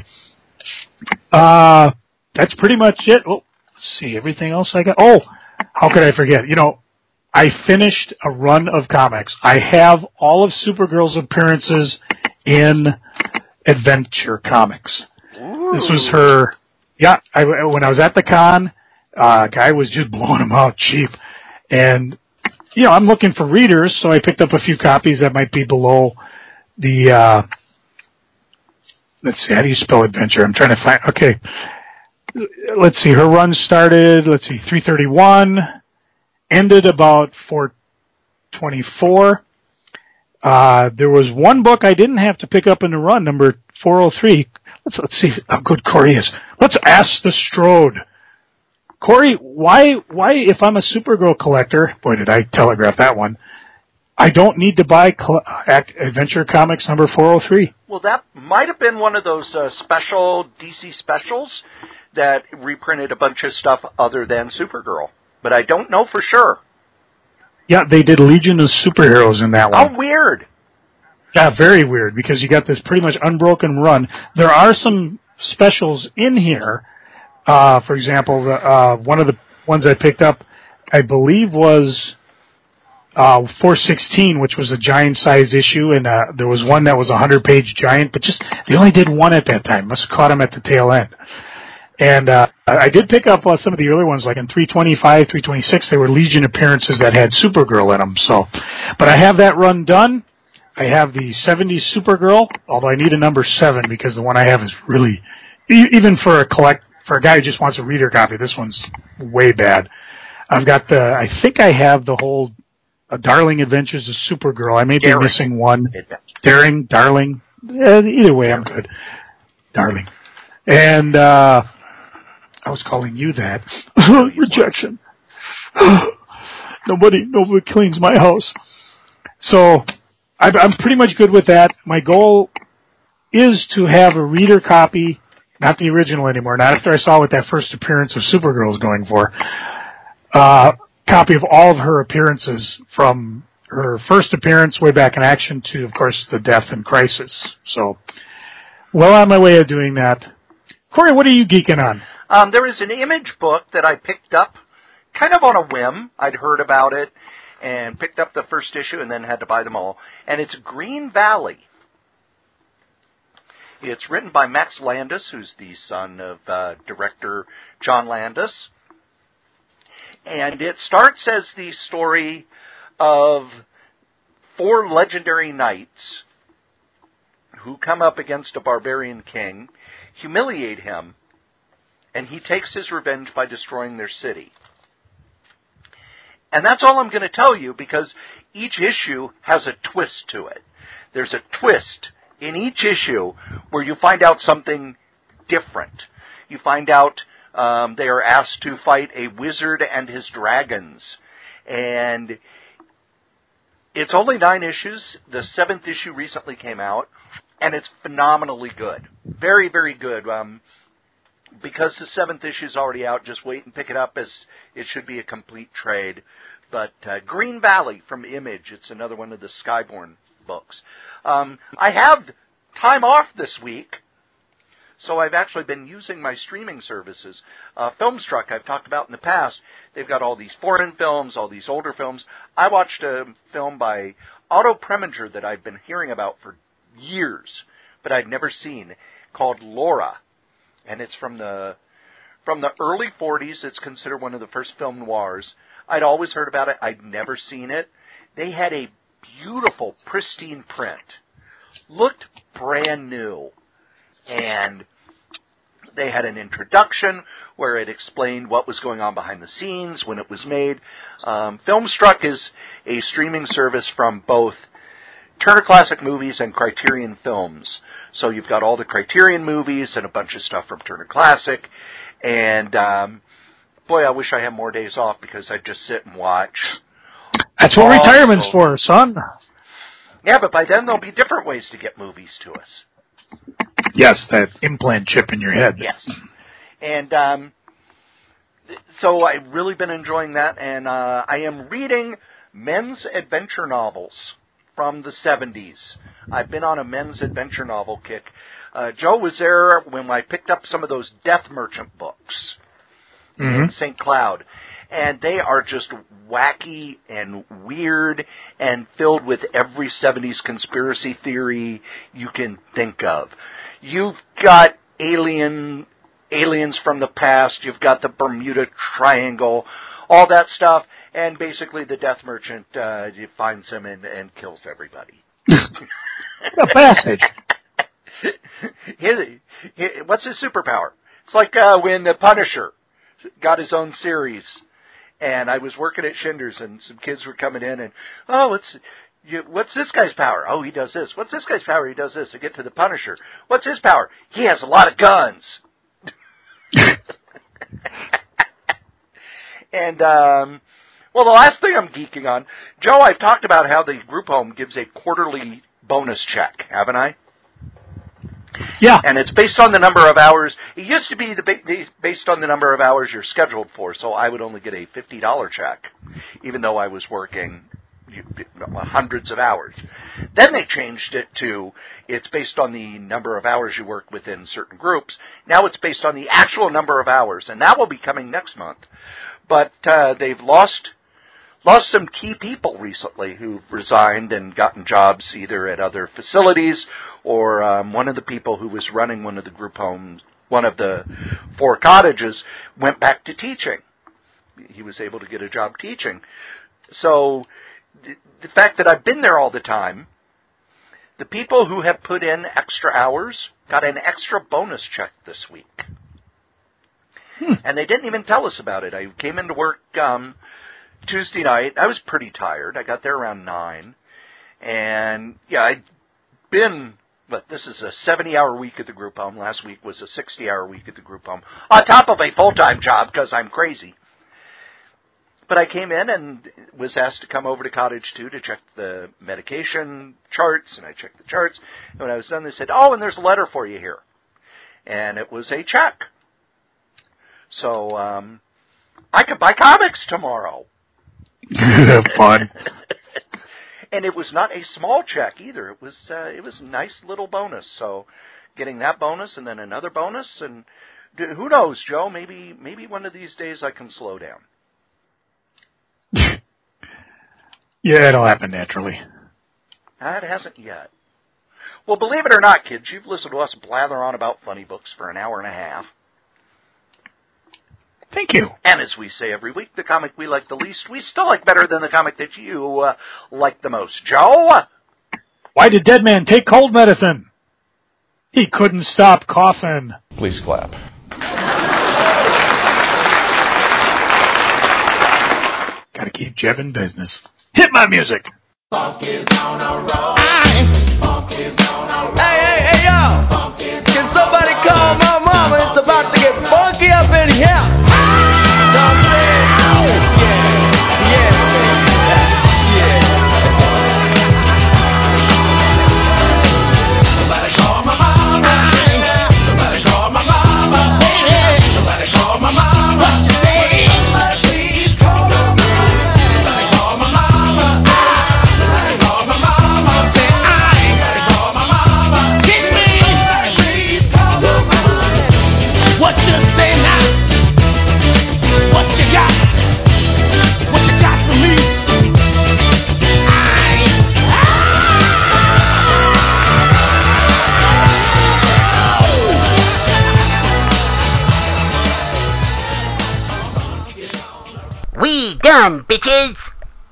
Uh, that's pretty much it. Oh, let's see, everything else I got. Oh, how could I forget? You know, I finished a run of comics. I have all of Supergirl's appearances in Adventure Comics. Ooh. This was her, yeah, I, when I was at the con, uh, guy was just blowing them out cheap. And, you know, I'm looking for readers, so I picked up a few copies that might be below the, uh, let's see, how do you spell adventure? I'm trying to find, okay. Let's see, her run started, let's see, three thirty-one, ended about four twenty-four. Uh, there was one book I didn't have to pick up in the run, number four oh three. Let's, let's see how good Corey is. Let's ask the Strode. Corey, why, why, if I'm a Supergirl collector, boy, did I telegraph that one, I don't need to buy cl- Adventure Comics number four oh three. Well, that might have been one of those uh, special D C specials that reprinted a bunch of stuff other than Supergirl. But I don't know for sure. Yeah, they did Legion of Superheroes in that one. How weird. Yeah, very weird, because you got this pretty much unbroken run. There are some specials in here. Uh, for example, the, uh, one of the ones I picked up, I believe, was uh, four sixteen, which was a giant-size issue, and uh, there was one that was a one hundred page giant, but just they only did one at that time. Must have caught them at the tail end. And uh, I did pick up uh, some of the early ones, like in three twenty-five, three twenty-six, there were Legion appearances that had Supergirl in them. So, but I have that run done. I have the seventies Supergirl, although I need a number seven because the one I have is really, even for a collect, for a guy who just wants a reader copy, this one's way bad. I've got the, I think I have the whole uh, Darling Adventures of Supergirl. I may be Daring. missing one. Daring, Darling. Uh, either way, I'm good. Darling. And, uh, I was calling you that. Rejection. nobody, nobody cleans my house. So, I'm pretty much good with that. My goal is to have a reader copy, not the original anymore, not after I saw what that first appearance of Supergirl is going for, uh, copy of all of her appearances from her first appearance way back in Action to, of course, the death in Crisis. So, well on my way of doing that. Corey, what are you geeking on? Um, there is an Image book that I picked up kind of on a whim. I'd heard about it and picked up the first issue and then had to buy them all. And it's Green Valley. It's written by Max Landis, who's the son of uh, director John Landis. And it starts as the story of four legendary knights who come up against a barbarian king, humiliate him, and he takes his revenge by destroying their city. And that's all I'm going to tell you, because each issue has a twist to it. There's a twist in each issue where you find out something different. You find out um, they are asked to fight a wizard and his dragons. And it's only nine issues. The seventh issue recently came out, and it's phenomenally good. Very, very good. Um, because the seventh issue is already out, just wait and pick it up, as it should be a complete trade. But uh, Green Valley from Image, it's another one of the Skybourne books. Um, I have time off this week, so I've actually been using my streaming services. Uh, Filmstruck, I've talked about in the past. They've got all these foreign films, all these older films. I watched a film by Otto Preminger that I've been hearing about for years, but I'd never seen, called Laura. And it's from the from the early forties. It's considered one of the first film noirs. I'd always heard about it. I'd never seen it. They had a beautiful, pristine print. Looked brand new. And they had an introduction where it explained what was going on behind the scenes when it was made. Um, Filmstruck is a streaming service from both Turner Classic Movies and Criterion Films. So you've got all the Criterion movies and a bunch of stuff from Turner Classic. And, um, boy, I wish I had more days off, because I'd just sit and watch. That's what retirement's for, son. Yeah, but by then there'll be different ways to get movies to us. Yes, that implant chip in your head. Yes. And um, so I've really been enjoying that, and uh, I am reading men's adventure novels from the seventies. I've been on a men's adventure novel kick. Uh, Joe was there when I picked up some of those Death Merchant books mm-hmm. in Saint Cloud, and they are just wacky and weird and filled with every seventies conspiracy theory you can think of. You've got alien aliens from the past, you've got the Bermuda Triangle, all that stuff, and basically the Death Merchant uh, finds him and, and kills everybody. A passage. His, his, what's his superpower? It's like uh, when the Punisher got his own series, and I was working at Schindler's, and some kids were coming in, and, oh, what's, you, what's this guy's power? Oh, he does this. What's this guy's power? He does this. I get to the Punisher. What's his power? He has a lot of guns. And, um, well, the last thing I'm geeking on, Joe, I've talked about how the group home gives a quarterly bonus check, haven't I? Yeah. And it's based on the number of hours. It used to be the based on the number of hours you're scheduled for, so I would only get a fifty dollars check, even though I was working hundreds of hours. Then they changed it to it's based on the number of hours you work within certain groups. Now it's based on the actual number of hours, and that will be coming next month. But uh, they've lost lost some key people recently who've resigned and gotten jobs either at other facilities, or um, one of the people who was running one of the group homes, one of the four cottages, went back to teaching. He was able to get a job teaching. So the fact that I've been there all the time, the people who have put in extra hours got an extra bonus check this week. Hmm. And they didn't even tell us about it. I came into work um, Tuesday night. I was pretty tired. I got there around nine. And, yeah, I'd been, but this is a seventy-hour week at the group home. Last week was a sixty-hour week at the group home, on top of a full-time job because I'm crazy. But I came in and was asked to come over to Cottage two to check the medication charts, and I checked the charts. And when I was done, they said, oh, and there's a letter for you here. And it was a check. So um, I could buy comics tomorrow. Fun. And it was not a small check either. It was uh, it was a nice little bonus. So getting that bonus and then another bonus, and who knows, Joe? Maybe maybe one of these days I can slow down. Yeah, it'll happen naturally. It hasn't yet. Well, believe it or not, kids, you've listened to us blather on about funny books for an hour and a half. Thank you. And as we say every week, the comic we like the least, we still like better than the comic that you uh, like the most. Joe? Why did Dead Man take cold medicine? He couldn't stop coughing. Please clap. Gotta keep Jevin business. Hit my music. Funk is on a roll. Funk is on a roll. Hey, hey, hey, y'all. Can somebody call my mama? It's about to get funky up in here. Know what I'm saying? Yeah, yeah, yeah. Somebody call my mama. Somebody call my mama. Somebody call my mama. What you say? Somebody please call my mama. Somebody call my mama. Somebody call my mama. Say I. Somebody call my mama. Kick me. Somebody please call my mama. What you say now? What you got? What you got for me? We done, bitches!